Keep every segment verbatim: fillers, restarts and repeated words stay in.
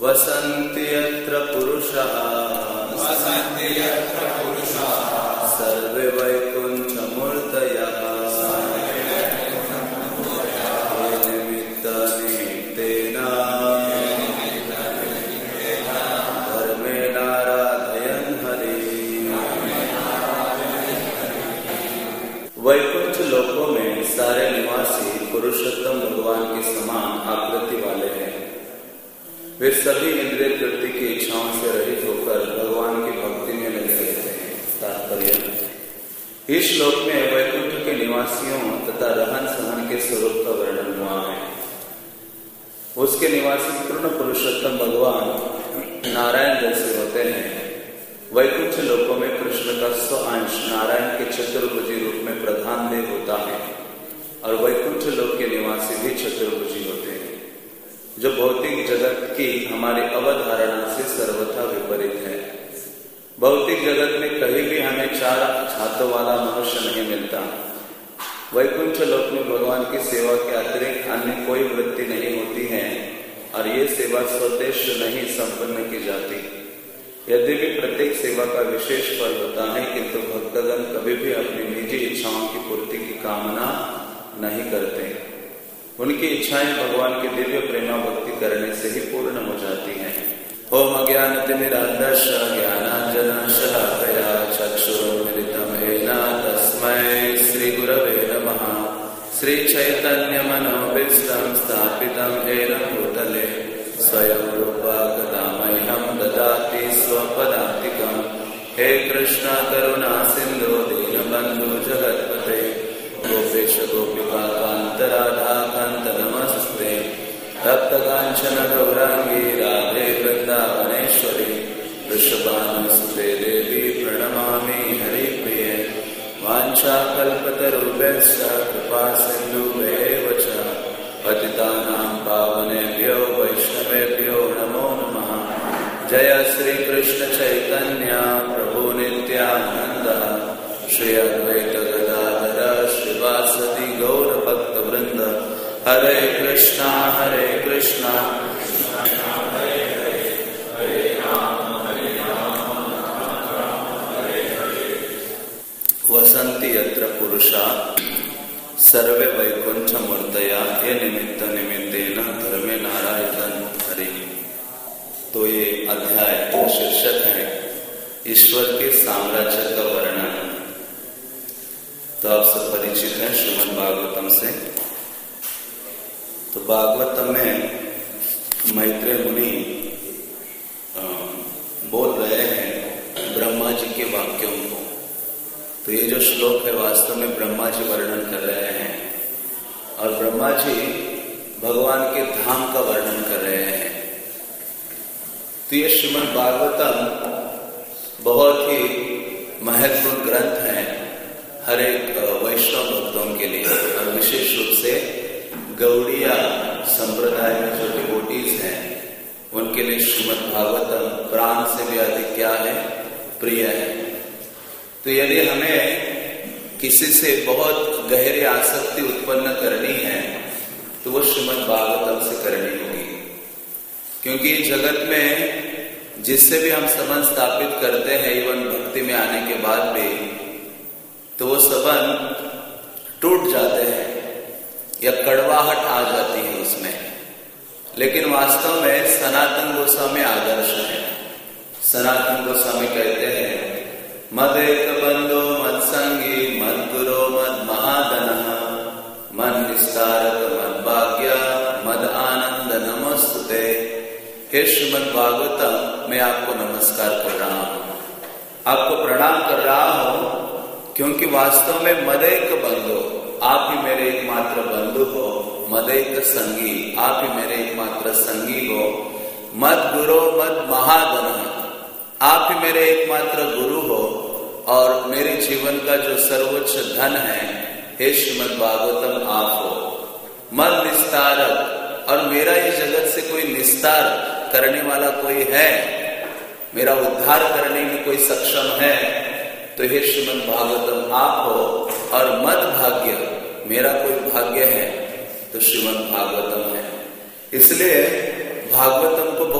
वसन्ति यत्र पुरुषः वसन्ति यत्र पुरुषः सर्वे वैकुण्ठमूर्तयः ये निमित्तनिमित्तेन धर्मेणाराधयन् हरिं। वैकुंठ लोकों में सारे निवासी पुरुषोत्तम भगवान के समान आकृति वाले हैं। वे सभी इंद्रिय तृप्ति की इच्छाओं से रहित होकर भगवान की भक्ति में लगे रहते हैं। तात्पर्य, इस श्लोक में वैकुंठ के निवासियों तथा रहन सहन के स्वरूप का वर्णन हुआ है। उसके निवासी पूर्ण पुरुषोत्तम भगवान नारायण जैसे होते हैं। वैकुंठ लोकों में कृष्ण का स्व अंश नारायण के चतुर्भुजी रूप में प्रधान देव होता है और वैकुंठ लोक के निवासी भी चतुर्भुजी होते हैं, जो भौतिक जगत की हमारी अवधारणा से सर्वथा विपरीत है। भौतिक जगत में कहीं भी हमें चार हाथों वाला मनुष्य नहीं मिलता। वैकुंठ लोक में भगवान की सेवा के अतिरिक्त अन्य कोई वृत्ति नहीं होती है और ये सेवा स्वदेश नहीं संपन्न की जाती। यदि भी प्रत्येक सेवा का विशेष फल होता है, किंतु भक्तगण कभी भी अपनी निजी इच्छाओं की पूर्ति की कामना नहीं करते। उनकी इच्छाएं भगवान की दिव्य प्रेमा भक्ति करने से ही पूर्ण हो जाती हैं। ओम अज्ञानतिमिरान्धस्य ज्ञानाञ्जनशलाकया चक्षुरुन्मिलितं येन तस्मै श्रीगुरवे नमः। श्रीचैतन्यमनोभीष्टं स्थापितं येन भूतले स्वयं रूपा कदा मह्यं ददाति स्वपदान्तिकं। हे कृष्ण करुणा सिन्धु दीनबन्धु जगत्पते गोपेश गोपिका कान्त राधा कान्त नमस्ते। तप्त कांचन गौरांगी राधे वृंदावनेश्वरी वृषभानुसुते देवी प्रणमामि हरिप्रिये। वाञ्छाकल्पतरुभ्यश्च कृपा सिन्धुभ्येव च पतितानां पावनेभ्यो वैष्णवेभ्यो नमो नमः। जय श्री कृष्ण चैतन्य प्रभु नित्यानंद श्री अद्वैत गदाधर श्रीवासदि गौर भक्त वृंद। हरे कृष्णा हरे कृष्णा हरे हरे हरे राम हरे राम राम हरे हरे। वसन्ति यत्र पुरुषा सर्वे वैकुंठ मूर्तया ये निमित्त निमित्तेन धर्मे नारायण हरि। तो ये अध्याय का शीर्षक है ईश्वर के साम्राज्य का वर्णन। तो आप सब परिचित हैं श्रीमद् भागवतम से। तो भागवतम में मैत्रेय मुनि बोल रहे हैं ब्रह्मा जी के वाक्यों को। तो ये जो श्लोक है वास्तव में ब्रह्मा जी वर्णन कर रहे हैं और ब्रह्मा जी भगवान के धाम का वर्णन कर रहे हैं। तो ये श्रीमद् भागवतम बहुत ही महत्वपूर्ण ग्रंथ है हर एक वैष्णव भक्तों के लिए और विशेष रूप से गौड़िया संप्रदाय में जो डिवोटीज हैं उनके लिए श्रीमद् भागवतम प्राण से भी अधिक क्या है, प्रिय है। तो यदि हमें किसी से बहुत गहरी आसक्ति उत्पन्न करनी है तो वो श्रीमद् भागवतम से करनी होगी, क्योंकि जगत में जिससे भी हम संबंध स्थापित करते हैं इवन भक्ति में आने के बाद भी, तो वो संबंध टूट जाते हैं या कड़वाहट आ जाती है उसमें। लेकिन वास्तव में सनातन गोस्वामी आदर्श है। सनातन गोस्वामी कहते हैं मद एक बंधो मद संगी मद गुरो मद महादनः मद निस्तारक मद भाग्य मद आनंद नमस्तुते। हे श्रीमद् भागवतम, मैं आपको नमस्कार कर रहा हूँ, आपको प्रणाम कर रहा हूँ, क्योंकि वास्तव में मदैक बंधु, आप ही मेरे एकमात्र बंधु हो। मदैक संगी, आप ही मेरे एकमात्र संगी हो। मद गुरु मद महाधन, आप ही मेरे एकमात्र गुरु हो और मेरे जीवन का जो सर्वोच्च धन है हे श्रीमद् भागवतम आप हो। मद निस्तारक, और मेरा इस जगत से कोई निस्तार करने वाला कोई है, मेरा उद्धार करने में कोई सक्षम है, तो हे श्रीमद् भागवतम आप हो। और मद भाग्य, मेरा कोई भाग्य है तो श्रीमद् भागवतम है। इसलिए भागवतम को बहुत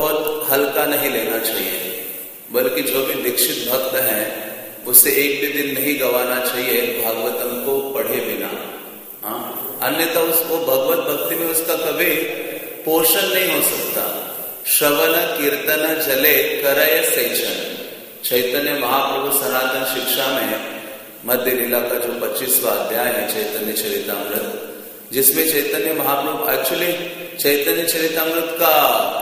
हल्का नहीं लेना चाहिए, बल्कि जो भी दीक्षित भक्त है उसे एक भी दिन नहीं गवाना चाहिए भागवतम को पढ़े बिना। हाँ, अन्यथा उसको भगवत भक्ति में उसका कभी पोषण नहीं हो सकता। श्रवण कीर्तन जले करय सेचन। चैतन्य महाप्रभु सनातन शिक्षा में मध्य लीला का जो पच्चीसवां अध्याय है चैतन्य चरितामृत, जिसमें चैतन्य महाप्रभु एक्चुअली चैतन्य चरितामृत का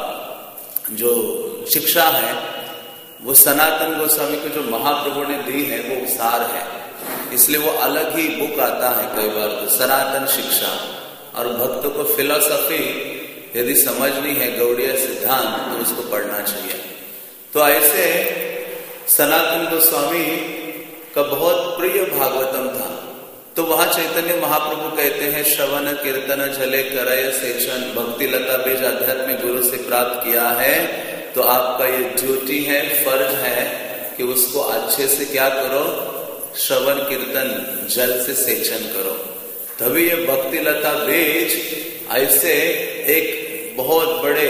जो शिक्षा है वो सनातन गोस्वामी को जो महाप्रभु ने दी है वो सार है, इसलिए वो अलग ही बुक आता है कई बार तो सनातन शिक्षा। और भक्तों को फिलोसफी यदि समझनी है गौड़ीय सिद्धांत तो उसको पढ़ना चाहिए। तो ऐसे सनातन गोस्वामी का बहुत प्रिय भागवतम था। तो वहां चैतन्य महाप्रभु कहते हैं श्रवण कीर्तन जले करय सेचन। भक्ति लता बीज आध्यात्मिक गुरु से प्राप्त किया है तो आपका ये ड्यूटी है, फर्ज है कि उसको अच्छे से क्या करो, श्रवण कीर्तन जल से सेचन करो। तभी ये भक्ति लता बीज ऐसे एक बहुत बड़े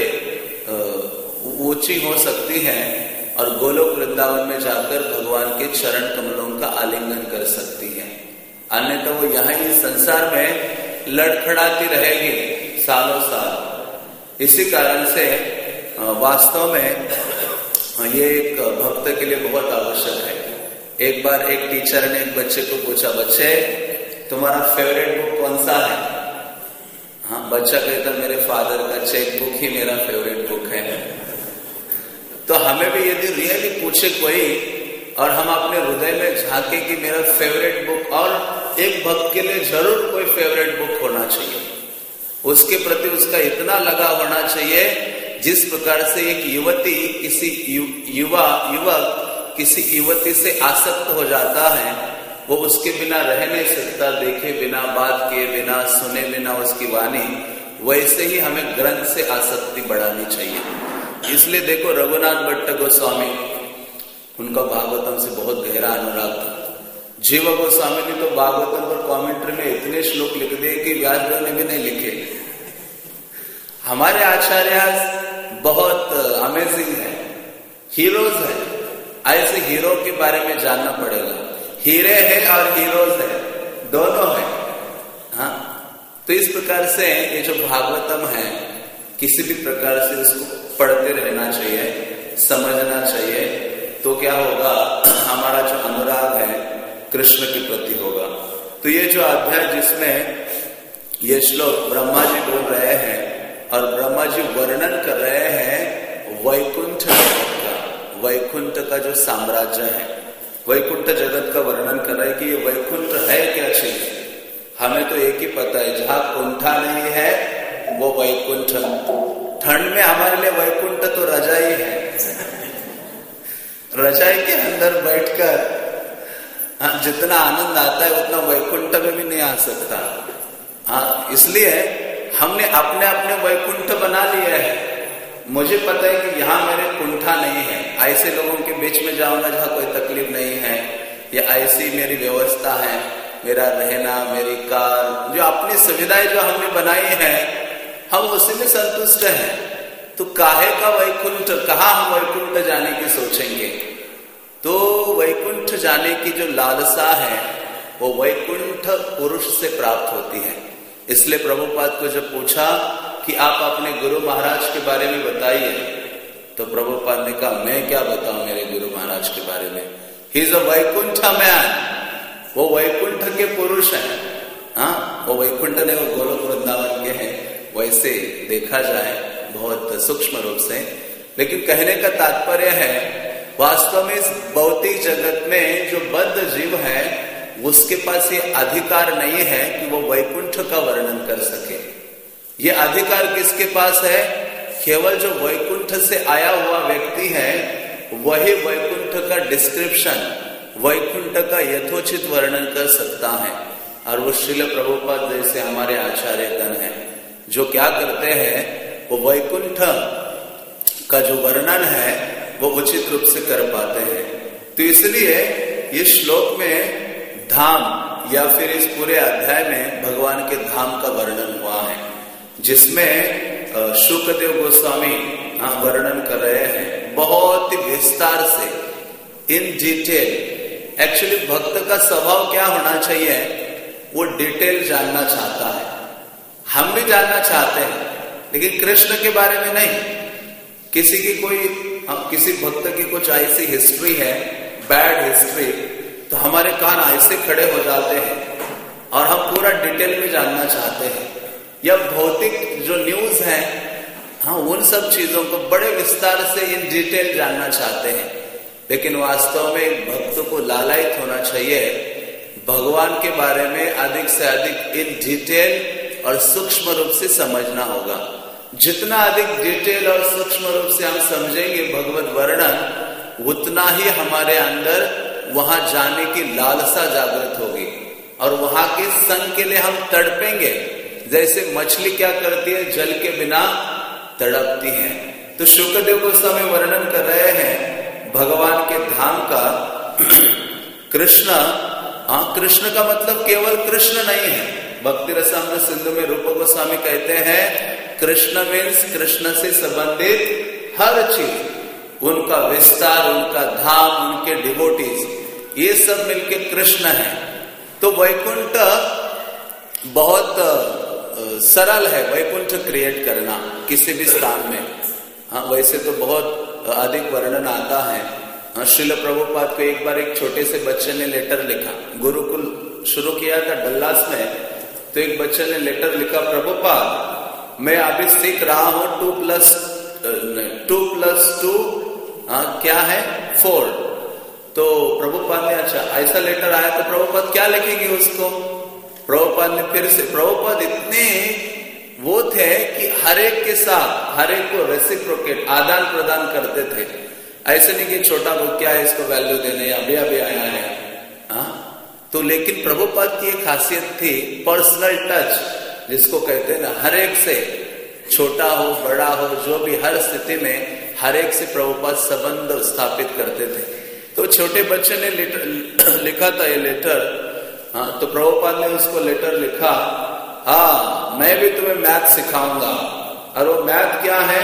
ऊंची हो सकती है और गोलोक वृंदावन में जाकर भगवान के चरण कमलों का आलिंगन कर सकती है। अन्यथा वो यहाँ ही संसार में लड़खड़ाती रहेगी सालों साल। इसी कारण से वास्तव में ये एक भक्त के लिए बहुत आवश्यक है। एक बार एक टीचर ने एक बच्चे को पूछा, बच्चे तुम्हारा फेवरेट बुक कौन सा है? हाँ, बच्चा कहता मेरे फादर का चेक बुक ही मेरा फेवरेट बुक है। तो हमें भी यदि रियली पूछे कोई और हम अपने हृदय में झांके कि मेरा फेवरेट बुक, और एक भक्त के लिए जरूर कोई फेवरेट बुक होना चाहिए, उसके प्रति उसका इतना लगा होना चाहिए जिस प्रकार से एक युवती किसी यु, युवा युवक किसी युवती से आसक्त हो जाता है, वो उसके बिना रह नहीं सकता, देखे बिना, बात किए बिना, सुने बिना उसकी वाणी, वैसे ही हमें ग्रंथ से आसक्ति बढ़ानी चाहिए। इसलिए देखो रघुनाथ भट्ट गोस्वामी, उनका भागवतम से बहुत गहरा अनुराग था। जीव गोस्वामी ने तो भागवतम पर कमेंट्री में इतने श्लोक लिख दिए कि व्यासदेव ने भी नहीं लिखे। हमारे आचार्य बहुत अमेजिंग है, हीरोज है। ऐसे हीरो के बारे में जानना पड़ेगा। हीरे है और हीरोज है, दोनों है। हाँ, तो इस प्रकार से ये जो भागवतम है किसी भी प्रकार से उसको पढ़ते रहना चाहिए, समझना चाहिए, तो क्या होगा, हमारा जो अनुराग है कृष्ण के प्रति होगा। तो ये जो अध्याय जिसमें ये श्लोक ब्रह्मा जी बोल रहे हैं और ब्रह्मा जी वर्णन कर रहे हैं वैकुंठ जगत का, वैकुंठ का जो साम्राज्य है, वैकुंठ जगत का वर्णन कर रहे हैं कि ये वैकुंठ है क्या चीज। हमें तो एक ही पता है, जहां कुंठा नहीं है वो वैकुंठ। ठंड में हमारे लिए वैकुंठ तो रजाई है। रजाई के अंदर बैठकर जितना आनंद आता है उतना वैकुंठ में भी नहीं आ सकता। हाँ, इसलिए हमने अपने अपने वैकुंठ बना लिया है। मुझे पता है कि यहाँ मेरे कुंठा नहीं है, ऐसे लोगों के बीच में जाऊंगा जहाँ कोई तकलीफ नहीं है, या ऐसी मेरी व्यवस्था है, मेरा रहना, मेरी कार, जो अपनी सुविधाएं जो हमने बनाई है हम उसी में संतुष्ट हैं। तो काहे का वैकुंठ, कहाँ हम वैकुंठ जाने की सोचेंगे। तो वैकुंठ जाने की जो लालसा है वो वैकुंठ पुरुष से प्राप्त होती है। इसलिए प्रभुपाद को जब पूछा कि आप अपने गुरु महाराज के बारे में बताइए, तो प्रभुपाद ने कहा मैं क्या बताऊं मेरे गुरु महाराज के बारे में। He is a Vaikunth man, वो वैकुंठ के पुरुष हैं। हाँ, वो वैकुंठ ने वो गोलोक वृंदावन के हैं, वैसे देखा जाए बहुत सूक्ष्म रूप से। लेकिन कहने का तात्पर्य है वास्तव में इस भौतिक जगत में जो बद्ध जीव है उसके पास ये अधिकार नहीं है कि वो वैकुंठ का वर्णन कर सके। ये अधिकार किसके पास है? केवल जो वैकुंठ से आया हुआ व्यक्ति है वही वैकुंठ का डिस्क्रिप्शन, वैकुंठ का यथोचित वर्णन कर सकता है। और वो श्रील प्रभुपाद जैसे हमारे आचार्य गण हैं जो क्या करते हैं, वो वैकुंठ का जो वर्णन है वो उचित रूप से कर पाते हैं। तो इसलिए इस श्लोक में धाम या फिर इस पूरे अध्याय में भगवान के धाम का वर्णन हुआ है, जिसमें शुकदेव गोस्वामी हाँ वर्णन कर रहे हैं बहुत ही विस्तार से, इन डिटेल। एक्चुअली भक्त का स्वभाव क्या होना चाहिए, वो डिटेल जानना चाहता है। हम भी जानना चाहते हैं, लेकिन कृष्ण के बारे में नहीं। किसी की कोई, हम किसी भक्त की कुछ ऐसी हिस्ट्री है, बैड हिस्ट्री, तो हमारे कान ऐसे खड़े हो जाते हैं और हम पूरा डिटेल में जानना चाहते हैं। या भौतिक जो न्यूज है, हाँ उन सब चीजों को बड़े विस्तार से इन डिटेल जानना चाहते हैं। लेकिन वास्तव में भक्त को लालायित होना चाहिए, भगवान के बारे में अधिक से अधिक इन डिटेल और सूक्ष्म रूप से समझना होगा। जितना अधिक डिटेल और सूक्ष्म रूप से हम समझेंगे भगवत वर्णन, उतना ही हमारे अंदर वहां जाने की लालसा जागृत होगी और वहां के संग के लिए हम तड़पेंगे। जैसे मछली क्या करती है, जल के बिना तड़पती है। तो शुकदेव गोस्वामी वर्णन कर रहे हैं भगवान के धाम का। कृष्ण, हाँ कृष्ण का मतलब केवल कृष्ण नहीं है। भक्ति रसामृत सिंधु में रूप गोस्वामी कहते हैं कृष्ण मीन्स कृष्ण से संबंधित हर चीज, उनका विस्तार, उनका धाम, उनके डिवोटीज, ये सब मिलके कृष्ण है। तो वैकुंठ बहुत सरल है, वैकुंठ क्रिएट करना किसी भी स्थान में। हाँ वैसे तो बहुत अधिक वर्णन आता है। हाँ श्रील प्रभुपाद को एक बार एक छोटे से बच्चे ने लेटर लिखा, गुरुकुल शुरू किया था डल्लास में। तो एक बच्चे ने लेटर लिखा, प्रभुपाद मैं अभी सीख रहा हूं two plus two plus two क्या है फोर। तो प्रभुपाद ने, अच्छा ऐसा लेटर आया तो प्रभुपाद क्या लिखेंगे उसको। प्रभुपाद ने फिर से, प्रभुपाद इतने वो थे कि हर एक के साथ हर एक को रेसिप्रोकेट, आदान प्रदान करते थे। ऐसे नहीं कि छोटा बुक क्या है इसको वैल्यू देने, अभी अभी आया है। हाँ तो लेकिन प्रभुपाद की एक खासियत थी पर्सनल टच, जिसको कहते हैं ना, हर एक से, छोटा हो बड़ा हो जो भी, हर स्थिति में हर एक से प्रभुपाद संबंध स्थापित करते थे। तो छोटे बच्चे ने लेटर लिखा था ये लेटर। हाँ तो प्रभुपाद ने उसको लेटर लिखा, हाँ मैं भी तुम्हें मैथ सिखाऊंगा। और वो मैथ क्या है,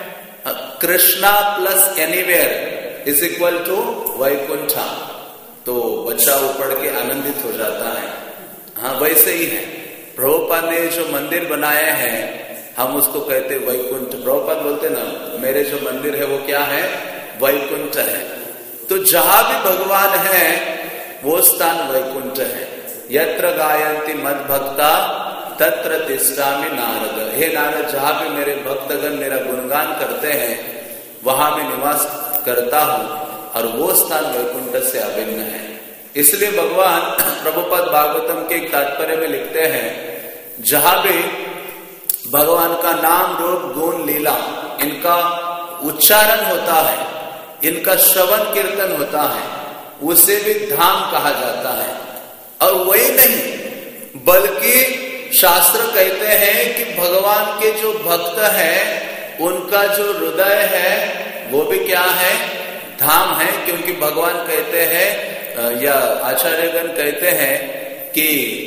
Krishna plus anywhere is equal to Vaikuntha. तो बच्चा वो पढ़ के आनंदित हो जाता है। हाँ वैसे ही है, प्रभुपाद ने जो मंदिर बनाए हैं हम उसको कहते वैकुंठ। प्रभुपाद बोलते ना, मेरे जो मंदिर है वो क्या है, वैकुंठ है। तो जहां भी भगवान है वो स्थान वैकुंठ है। यत्र गायन्ति मद भक्ता तत्र तिष्ठामि नारद। हे नारद, जहां भी मेरे भक्तगण मेरा गुणगान करते हैं वहां मैं निवास करता हूं, और वो स्थान वैकुंठ से अभिन्न है। इसलिए भगवान प्रभुपाद भागवतम के एक तात्पर्य में लिखते हैं, जहां भी भगवान का नाम रूप गुण लीला इनका उच्चारण होता है, इनका श्रवण कीर्तन होता है, उसे भी धाम कहा जाता है। और वही नहीं बल्कि शास्त्र कहते हैं कि भगवान के जो भक्त हैं उनका जो हृदय है वो भी क्या है, धाम है। क्योंकि भगवान कहते हैं या आचार्यगण कहते हैं कि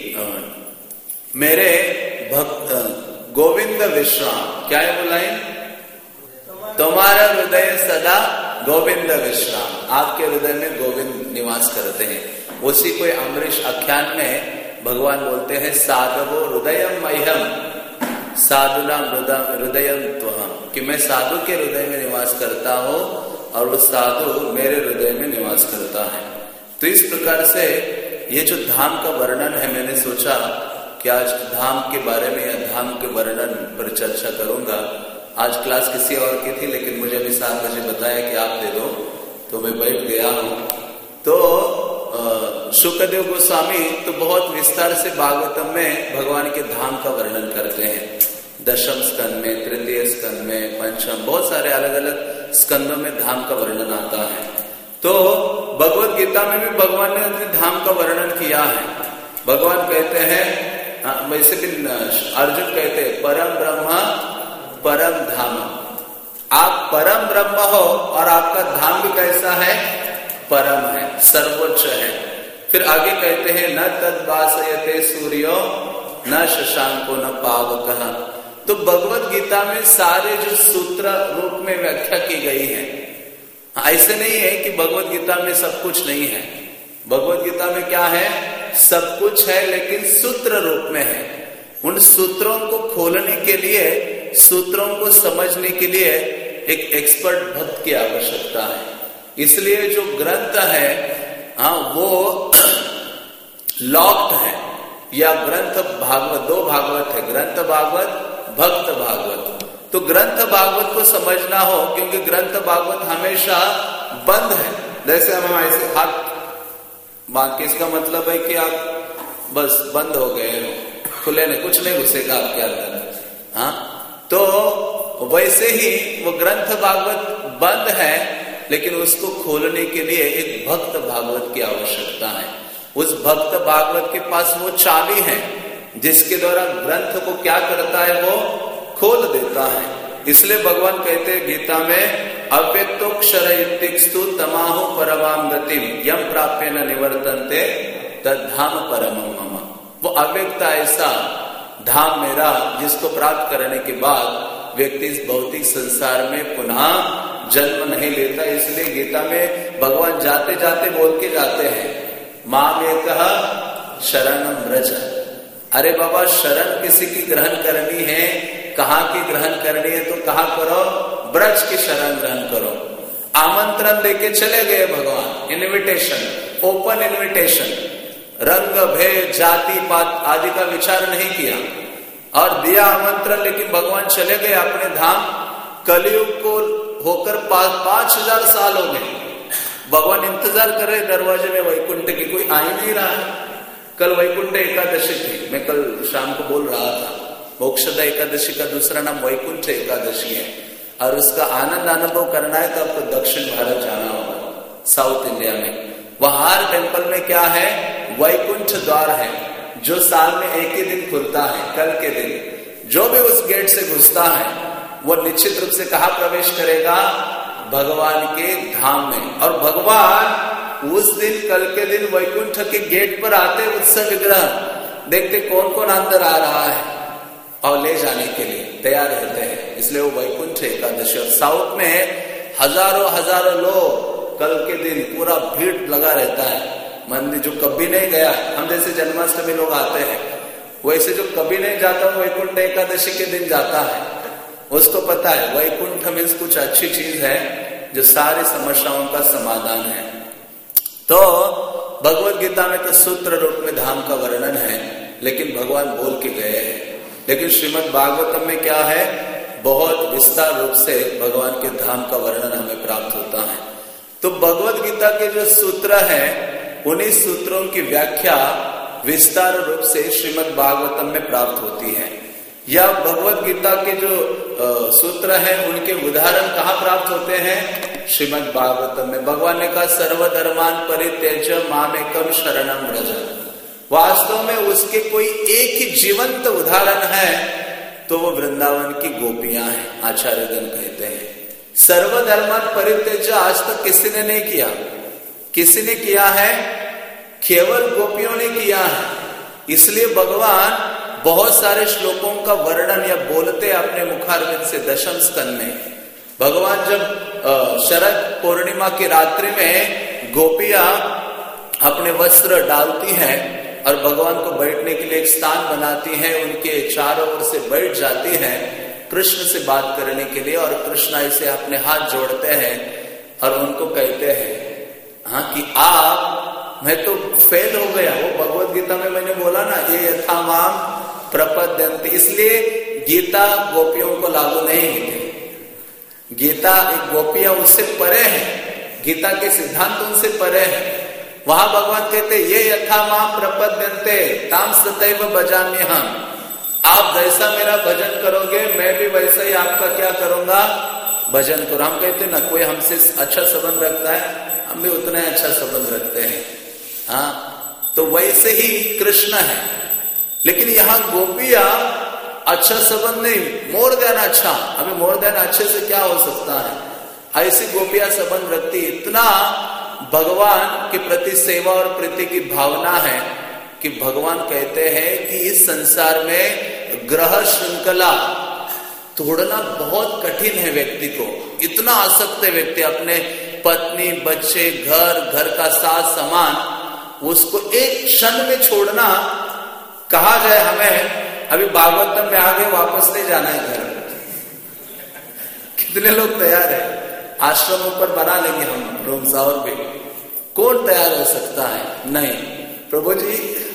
मेरे भक्त गोविंद विश्राम, क्या है वो लाइन, तुम्हारा हृदय सदा गोविंद विश्राम, आपके हृदय में गोविंद निवास करते हैं। उसी को अमरीश आख्यान में भगवान बोलते हैं, साधवो हृदयम मह्यम साधुना हृदयम त्वहम, कि मैं साधु के हृदय में निवास करता हूं और वो साधु मेरे हृदय में निवास करता है। तो इस प्रकार से ये जो धाम का वर्णन है, मैंने सोचा कि आज धाम के बारे में या धाम के वर्णन पर चर्चा करूंगा। आज क्लास किसी और की थी, लेकिन मुझे अभी सात बजे बताया कि आप दे दो, तो मैं बैठ गया हूं। तो शुकदेव गोस्वामी तो बहुत विस्तार से भागवतम में भगवान के धाम का वर्णन करते हैं। दशम स्कंद में, तृतीय स्कंद में, पंचम, बहुत सारे अलग अलग स्कंदों में धाम का वर्णन आता है। तो भगवत गीता में भी भगवान ने अपने धाम का वर्णन किया है। भगवान कहते हैं, वैसे भी अर्जुन कहते हैं, परम ब्रह्म परम धाम। आप परम ब्रह्म हो और आपका धाम भी कैसा है, परम है, सर्वोच्च है। फिर आगे कहते हैं, न तद्भासयते सूर्यो न शशांको न पावकः तो भगवत गीता में सारे जो सूत्र रूप में व्याख्या की गई है, ऐसे नहीं है कि भगवत गीता में सब कुछ नहीं है। भगवत गीता में क्या है, सब कुछ है, लेकिन सूत्र रूप में है। उन सूत्रों को खोलने के लिए, सूत्रों को समझने के लिए एक एक्सपर्ट भक्त की आवश्यकता है। इसलिए जो ग्रंथ है हाँ वो लॉक्ड है, या ग्रंथ भागवत, दो भागवत है, ग्रंथ भागवत, भक्त भागवत। तो ग्रंथ भागवत को समझना हो, क्योंकि ग्रंथ भागवत हमेशा बंद है। जैसे हम ऐसे हाथ बांध के, इसका मतलब है कि आप बस बंद हो गए हो, खुले नहीं, कुछ नहीं घुसेगा आपके अंदर। हाँ, तो वैसे ही वो ग्रंथ भागवत बंद है, लेकिन उसको खोलने के लिए एक भक्त भागवत की आवश्यकता है। उस भक्त भागवत के पास वो चाबी है जिसके द्वारा ग्रंथ को क्या करता है, वो खोल देता है। इसलिए भगवान कहते हैं गीता में, अव्यक्तोक्षर इत्तिक्स्तु तमाहु परमां गतिम यम प्राप्य न निवर्तन्ते तद्धाम परमं मम। वो अव्यक्त ऐसा धाम मेरा जिसको प्राप्त करने के बाद व्यक्ति इस भौतिक संसार में पुनः जन्म नहीं लेता। इसलिए गीता में भगवान जाते जाते बोल के जाते हैं, माम एकः शरणं व्रज। अरे बाबा, शरण किसी की ग्रहण करनी है, कहाँ की ग्रहण करनी है, तो कहाँ करो, ब्रज की शरण ग्रहण करो। आमंत्रण देके चले गए भगवान, इनविटेशन, ओपन इनविटेशन, रंग भेद जाति पात आदि का विचार नहीं किया और दिया आमंत्रण, लेकिन भगवान चले गए अपने धाम। कलयुग को होकर पांच हजार साल हो गए, भगवान इंतजार कर रहे दरवाजे में वैकुंठ की, कोई आ ही नहीं रहा है। कल वैकुंठ एकादशी थी, मैं कल शाम को बोल रहा था, मोक्षदा एकादशी का दूसरा नाम वैकुंठ एकादशी है, और उसका आनंद अनुभव करना है तो आपको दक्षिण भारत जाना होगा, साउथ इंडिया में। वहां टेम्पल में क्या है, वैकुंठ द्वार है, जो साल में एक ही दिन खुलता है, कल के दिन। जो भी उस गेट से घुसता है वो निश्चित रूप से कहाँ प्रवेश करेगा, भगवान के धाम में। और भगवान उस दिन, कल के दिन वैकुंठ के गेट पर आते उत्सव विग्रह देखते कौन कौन अंदर आ रहा है और ले जाने के लिए तैयार रहते हैं। इसलिए वो वैकुंठ एकादशी। और साउथ में हजारों हजारों लोग कल के दिन पूरा भीड़ लगा रहता है मंदिर। जो कभी नहीं गया, हम जैसे जन्माष्टमी लोग आते हैं, वैसे जो कभी नहीं जाता वो वैकुंठ एकादशी के दिन जाता है, उसको पता है वैकुंठ मीन्स कुछ अच्छी चीज है जो सारी समस्याओं का समाधान है। तो भगवत गीता में तो सूत्र रूप में धाम का वर्णन है, लेकिन भगवान बोल के गए हैं। लेकिन श्रीमद् भागवतम में क्या है, बहुत विस्तार रूप से भगवान के धाम का वर्णन हमें प्राप्त होता है। तो भगवत गीता के जो सूत्र हैं, उन्हीं सूत्रों की व्याख्या विस्तार रूप से श्रीमद् भागवतम में प्राप्त होती है। या भगवत गीता के जो सूत्र हैं, उनके उदाहरण कहाँ प्राप्त होते हैं, श्रीमद् भागवतम में। भगवान ने कहा, सर्वधर्मान परित्यज्य मामेकम शरणं व्रज। वास्तव में उसके कोई एक ही जीवंत उदाहरण है, तो वो वृंदावन की गोपियां हैं। आचार्यगण कहते हैं सर्वधर्मान परित्यज्य आज तक किसी ने नहीं किया। किसी ने किया है, केवल गोपियों ने किया है। इसलिए भगवान बहुत सारे श्लोकों का वर्णन या बोलते अपने मुखारविंद से दशम स्कंद में। भगवान जब शरद पूर्णिमा की रात्रि में गोपियां अपने वस्त्र डालती हैं और भगवान को बैठने के लिए एक स्थान बनाती हैं, उनके चारों ओर से बैठ जाती हैं कृष्ण से बात करने के लिए, और कृष्ण ऐसे अपने हाथ जोड़ते हैं और उनको कहते हैं हाँ कि आप, मैं तो फेल हो गया। वो भगवत गीता में मैंने बोला ना, ये यथा माम प्रपद्यन्ति। इसलिए गीता गोपियों को लागू नहीं होती। गीता एक गोपियां उससे परे है, गीता के सिद्धांत उनसे परे है। वहां भगवान कहते ये यथा माम प्रपद्यन्ते ताम सतैव भजाम्यहम्। आप जैसा मेरा भजन करोगे, मैं भी वैसा ही आपका क्या करूंगा, भजन करो। हम कहते ना, कोई हमसे अच्छा संबंध रखता है, हम भी उतना ही अच्छा संबंध रखते हैं। हाँ, तो वैसे ही कृष्ण है। लेकिन यहाँ गोपियां अच्छा संबंध नहीं, मोर देन अच्छा। अभी मोर देन अच्छे से क्या हो सकता है, ऐसी गोपियां संबंध रखती। इतना भगवान के प्रति सेवा और प्रीति की भावना है कि भगवान कहते हैं कि इस संसार में ग्रह श्रृंखला तोड़ना बहुत कठिन है व्यक्ति को। इतना आसक्त है व्यक्ति अपने पत्नी, बच्चे, घर, घर का साथ सामान, उसको एक क्षण में छोड़ना। कहा जाए हमें अभी भागवतम में आगे वापस नहीं जाना है घर, कितने लोग तैयार है? आश्रम ऊपर बना लेंगे हम रूम सावर भी, कौन तैयार हो सकता है? नहीं, प्रभु जी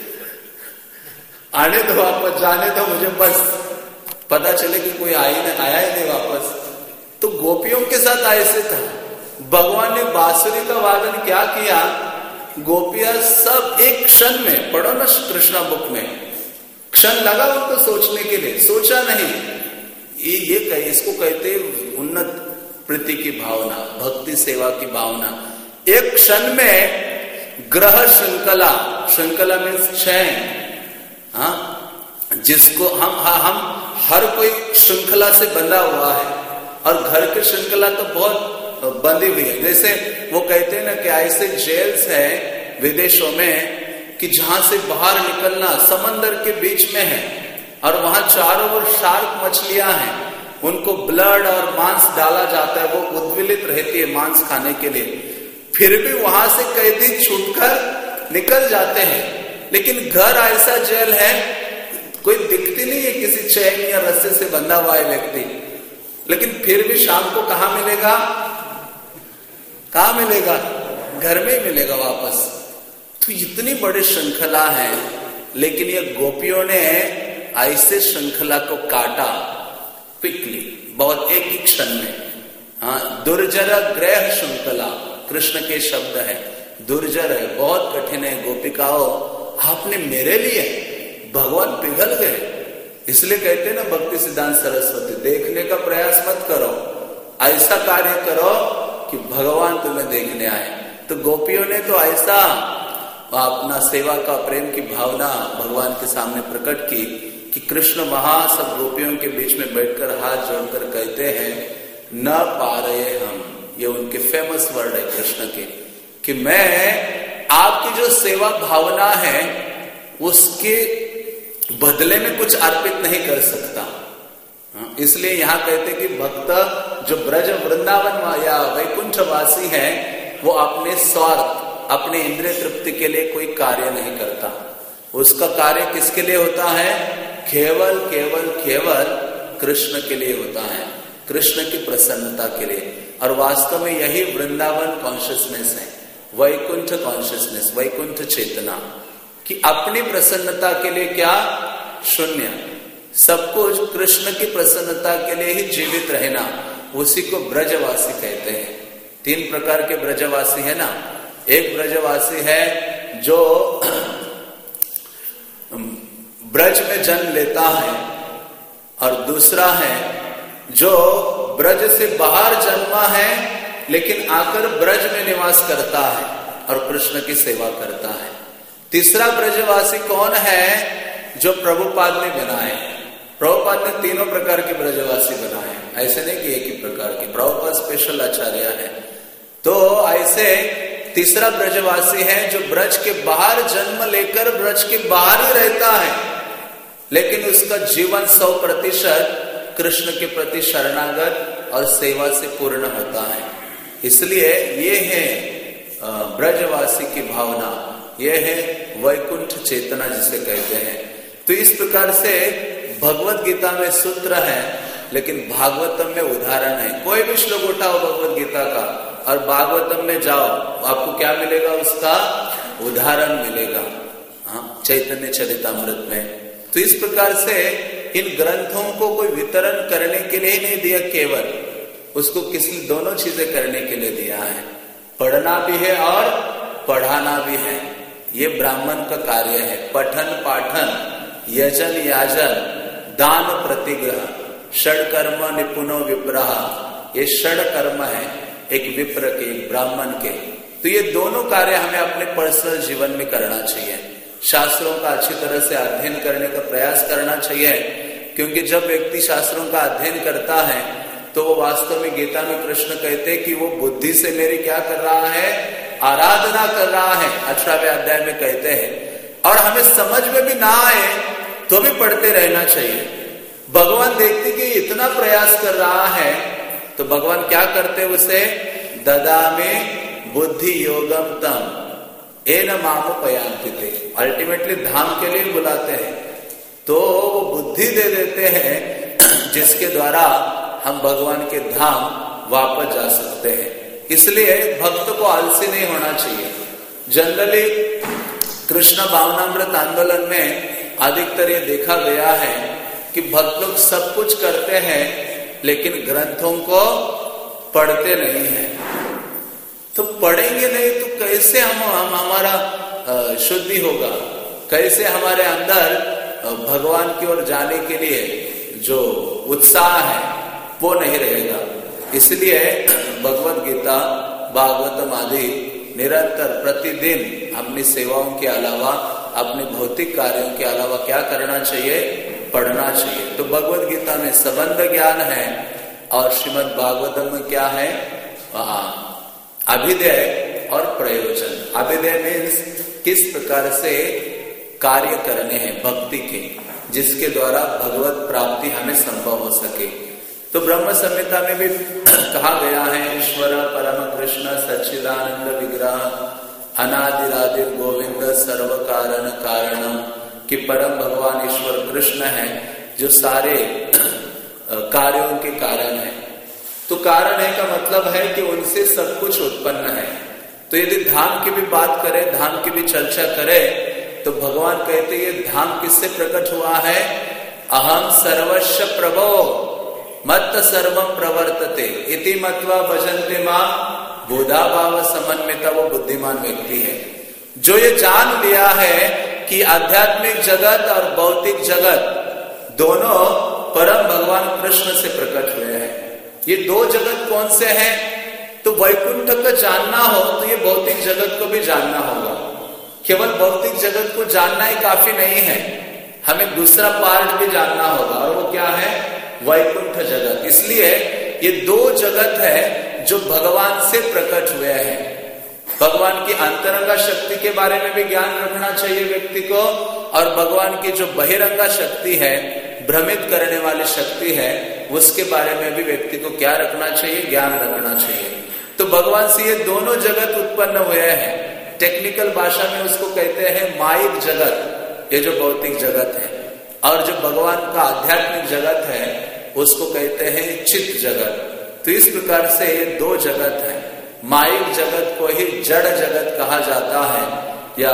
आने दो, वापस जाने दो मुझे, बस पता चले कि कोई आया नहीं, आया ही नहीं वापस। तो गोपियों के साथ ऐसे था। भगवान ने बांसुरी का वादन क्या किया, गोपियां सब एक क्षण में, पढ़ो ना कृष्णा बुक में, क्षण लगा उनको सोचने के लिए, सोचा नहीं। ये ये कहे, इसको कहते उन्नत प्रीति की भावना, भक्ति सेवा की भावना। एक क्षण में ग्रह श्रृंखला, श्रृंखला में चैन, हाँ, जिसको हम हाँ, हम हर कोई श्रृंखला से बंधा हुआ है, और घर की श्रृंखला तो बहुत बंधी हुई है। जैसे वो कहते हैं ना कि ऐसे जेल्स है विदेशों में कि जहां से बाहर निकलना समंदर के बीच में है, और वहां चारों ओर शार्क मछलियां हैं, उनको ब्लड और मांस डाला जाता है, वो उद्विलित रहती है मांस खाने के लिए, फिर भी वहां से कैदी छूटकर निकल जाते हैं। लेकिन घर ऐसा जेल है, कोई दिखती नहीं है किसी चैन या रस्से से बंधा हुआ है व्यक्ति, लेकिन फिर भी शाम को कहां मिलेगा, कहां मिलेगा? घर में ही मिलेगा वापस। तो इतनी बड़ी श्रृंखला है, लेकिन ये गोपियों ने ऐसे श्रृंखला को काटा क्विकली, बहुत एक ही क्षण में। हाँ, दुर्जर ग्रह श्रृंखला कृष्ण के शब्द है, दुर्जर है, बहुत कठिन है। गोपिकाओं, आपने मेरे लिए, भगवान पिघल गए। इसलिए कहते हैं ना भक्ति सिद्धांत सरस्वती, देखने का प्रयास मत करो, ऐसा कार्य करो कि भगवान तुम्हें देखने आए। तो गोपियों ने तो ऐसा अपना सेवा का, प्रेम की भावना भगवान के सामने प्रकट की कि कृष्ण महा सब गोपियों के बीच में बैठकर हाथ जोड़कर कहते हैं, न पा रहे हम, ये उनके फेमस वर्ड है कृष्ण के, कि मैं आपकी जो सेवा भावना है उसके बदले में कुछ अर्पित नहीं कर सकता। इसलिए यहां कहते कि भक्त जो ब्रज वृंदावन या वैकुंठ वासी है, वो अपने स्वार्थ, अपने इंद्रिय तृप्ति के लिए कोई कार्य नहीं करता। उसका कार्य किसके लिए होता है? केवल केवल केवल कृष्ण के लिए होता है, कृष्ण की प्रसन्नता के लिए। और वास्तव में यही वृंदावन कॉन्शियसनेस है, वैकुंठ कॉन्शियसनेस, वैकुंठ चेतना, कि अपनी प्रसन्नता के लिए क्या, शून्य, सब कुछ कृष्ण की प्रसन्नता के लिए ही जीवित रहना, उसी को ब्रजवासी कहते हैं। तीन प्रकार के ब्रजवासी है ना। एक ब्रजवासी है जो ब्रज में जन्म लेता है, और दूसरा है जो ब्रज से बाहर जन्मा है लेकिन आकर ब्रज में निवास करता है और कृष्ण की सेवा करता है। तीसरा ब्रजवासी कौन है? जो प्रभुपाद ने बनाए। प्रभुपाद ने तीनों प्रकार के ब्रजवासी बनाए, ऐसे नहीं कि एक ही प्रकार के। प्रभुपाद स्पेशल आचार्य है। तो ऐसे तीसरा ब्रजवासी है जो ब्रज के बाहर जन्म लेकर ब्रज के बाहर ही रहता है, लेकिन उसका जीवन सौ प्रतिशत कृष्ण के प्रति शरणागत और सेवा से पूर्ण होता है। इसलिए ये है ब्रजवासी की भावना, ये है वैकुंठ चेतना जिसे कहते हैं। तो इस प्रकार से भगवत गीता में सूत्र है, लेकिन भागवतम में उदाहरण है। कोई भी श्लोक उठाओ भगवत गीता का और भागवतम में जाओ, आपको क्या मिलेगा? उसका उदाहरण मिलेगा, हाँ, चैतन्य चरितामृत में। तो इस प्रकार से इन ग्रंथों को कोई वितरण करने के लिए ही नहीं दिया, केवल उसको किसी दोनों चीजें करने के लिए दिया है। पढ़ना भी है और पढ़ाना भी है। ये ब्राह्मण का कार्य है। पठन पाठन, यजन याजन, दान प्रतिग्रह, षड कर्म निपुणो विप्रह, ये षड कर्म है एक विप्र के, एक ब्राह्मण के। तो ये दोनों कार्य हमें अपने पर्सनल जीवन में करना चाहिए। शास्त्रों का अच्छी तरह से अध्ययन करने का प्रयास करना चाहिए, क्योंकि जब व्यक्ति शास्त्रों का अध्ययन करता है तो वो वास्तव में, गीता में कृष्ण कहते हैं कि वो बुद्धि से मेरी क्या कर रहा है? आराधना कर रहा है, अठारहवें अध्याय में कहते हैं। और हमें समझ में भी ना आए तो भी पढ़ते रहना चाहिए। भगवान देखते कि इतना प्रयास कर रहा है, तो भगवान क्या करते उसे, ददामे बुद्धि योगम तम एन मामुपयांति, अल्टीमेटली धाम के लिए बुलाते हैं, तो वो बुद्धि दे देते हैं जिसके द्वारा हम भगवान के धाम वापस जा सकते हैं। इसलिए भक्त को आलसी नहीं होना चाहिए। जनरली कृष्ण भावनामृत आंदोलन में अधिकतर ये देखा गया है कि भक्त लोग सब कुछ करते हैं लेकिन ग्रंथों को पढ़ते नहीं हैं। तो पढ़ेंगे नहीं तो कैसे हम, हम हमारा शुद्धि होगा, कैसे हमारे अंदर भगवान की ओर जाने के लिए जो उत्साह है वो नहीं रहेगा। इसलिए भगवत गीता, भागवतम आदि निरंतर प्रतिदिन अपनी सेवाओं के अलावा, अपने भौतिक कार्यों के अलावा क्या करना चाहिए, पढ़ना चाहिए। तो भगवत गीता में संबंध ज्ञान है और श्रीमद् भागवतम में क्या है, अभिधेय और प्रयोजन। अभिधेय मीन्स किस प्रकार से कार्य करने हैं भक्ति के, जिसके द्वारा भगवत प्राप्ति हमें संभव हो सके। तो ब्रह्म संहिता में भी कहा गया है, ईश्वर परम कृष्ण सच्चिदानंद विग्रह अनादिरादिर गोविंद सर्व कारण कारणम, कि परम भगवान ईश्वर कृष्ण है जो सारे कार्यों के कारण है। तो कारण है का मतलब है कि उनसे सब कुछ उत्पन्न है। तो यदि धाम की भी बात करें, धाम की भी चर्चा करें, तो भगवान कहते ये धाम किससे प्रकट हुआ है, अहम सर्वस्व प्रभो मत्त सर्वम प्रवर्तते इति मत्वा भजन्ते मां बोधा भाव समन्विता, वो बुद्धिमान व्यक्ति है जो ये जान लिया है कि आध्यात्मिक जगत और भौतिक जगत दोनों परम भगवान कृष्ण से प्रकट हुए हैं। ये दो जगत कौन से हैं, तो वैकुंठ को जानना हो तो ये भौतिक जगत को भी जानना होगा। केवल भौतिक जगत को जानना ही काफी नहीं है, हमें दूसरा पार्ट भी जानना होगा, और वो क्या है, वैकुंठ जगत। इसलिए ये दो जगत है जो भगवान से प्रकट हुए हैं। भगवान की अंतरंगा शक्ति के बारे में भी ज्ञान रखना चाहिए व्यक्ति को, और भगवान की जो बहिरंगा शक्ति है, भ्रमित करने वाली शक्ति है, उसके बारे में भी व्यक्ति को क्या रखना चाहिए, ज्ञान रखना चाहिए। तो भगवान से ये दोनों जगत उत्पन्न हुए हैं। टेक्निकल भाषा में उसको कहते हैं माइक जगत, ये जो भौतिक जगत है, और जो भगवान का आध्यात्मिक जगत है उसको कहते हैं चित्त जगत। तो इस प्रकार से ये दो जगत है। माइक जगत को ही जड़ जगत कहा जाता है, या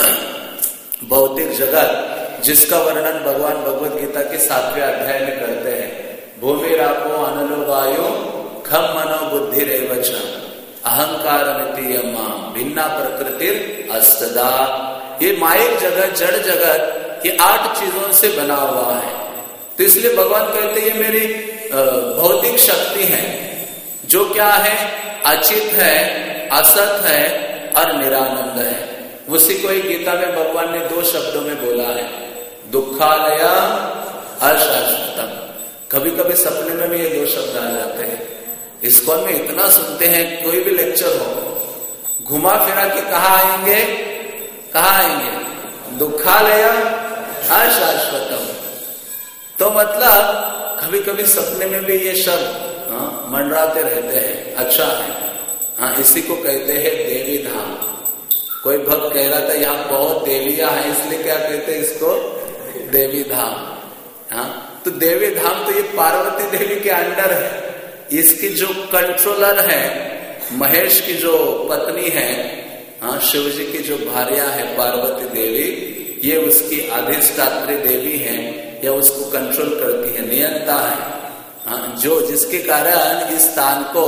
भौतिक जगत, जिसका वर्णन भगवान भगवत गीता के सातवें अध्याय में करते हैं। भूमि रापो अनलो वायु खम मनो बुद्धि रेवच अहंकार भिन्ना प्रकृतिर अस्तदा। ये माइक जगत, जड़ जगत, ये आठ चीजों से बना हुआ है। तो इसलिए भगवान कहते ये मेरी भौतिक शक्ति है, जो क्या है, अचित है, असत है और निरानंद है। उसी को ही गीता में भगवान ने दो शब्दों में बोला है, दुखालय अशाश्वतम। कभी कभी सपने में भी ये दो शब्द आ जाते हैं। इस्कॉन में इतना सुनते हैं, कोई भी लेक्चर हो, घुमा फिरा के कहा आएंगे, कहा आएंगे, दुखालय अशाश्वतम। तो मतलब कभी कभी सपने में भी ये शब्द मंडराते रहते हैं। अच्छा है, हाँ, इसी को कहते हैं देवी धाम। कोई भक्त कह रहा था यहाँ बहुत देवियां हैं, इसलिए क्या कहते हैं इसको, देवी धाम। हाँ, तो देवी धाम तो ये पार्वती देवी के अंडर है। इसकी जो कंट्रोलर है, महेश की जो पत्नी है, हाँ, शिव जी की जो भार्या है पार्वती देवी, ये उसकी अधिष्ठात्री देवी है, या उसको कंट्रोल करती है, नियंता है। हाँ, जो जिसके कारण इस स्थान को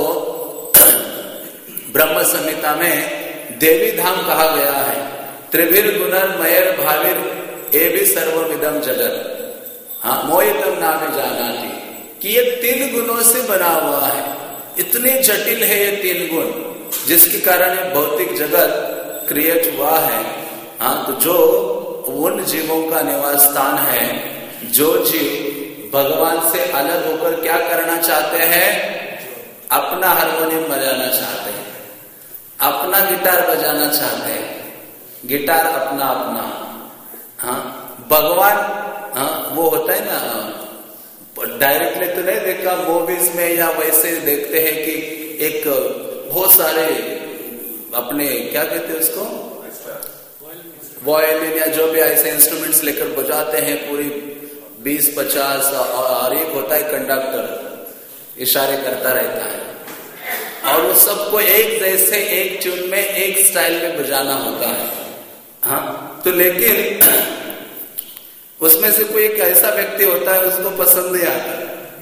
ब्रह्म संहिता में देवी धाम कहा गया है। त्रिभिर गुणर्मयर भाविर ए भी सर्वविदम जगत, हाँ, मोहितम नाम जाना थी कि ये तीन गुणों से बना हुआ है। इतने जटिल है ये तीन गुण, जिसके कारण ये भौतिक जगत क्रिएट हुआ है। हाँ, तो जो उन जीवों का निवास स्थान है, जो जीव भगवान से अलग होकर क्या करना चाहते हैं, अपना हारमोनियम बजाना चाहते हैं, अपना गिटार बजाना चाहते हैं, गिटार अपना अपना। हाँ, भगवान, हाँ, वो होता है ना, डायरेक्टली तो नहीं देखा, मूवीज में या वैसे देखते हैं कि एक बहुत सारे अपने क्या कहते हैं उसको, वायलिन या जो भी ऐसे इंस्ट्रूमेंट्स लेकर बजाते हैं पूरी बीस पचास, और एक होता है कंडक्टर इशारे करता रहता है और वो सबको एक जैसे एक ट्यून में एक स्टाइल में बजाना होता है। हाँ, तो लेकिन उसमें से कोई एक ऐसा व्यक्ति होता है उसको पसंद नहीं आता,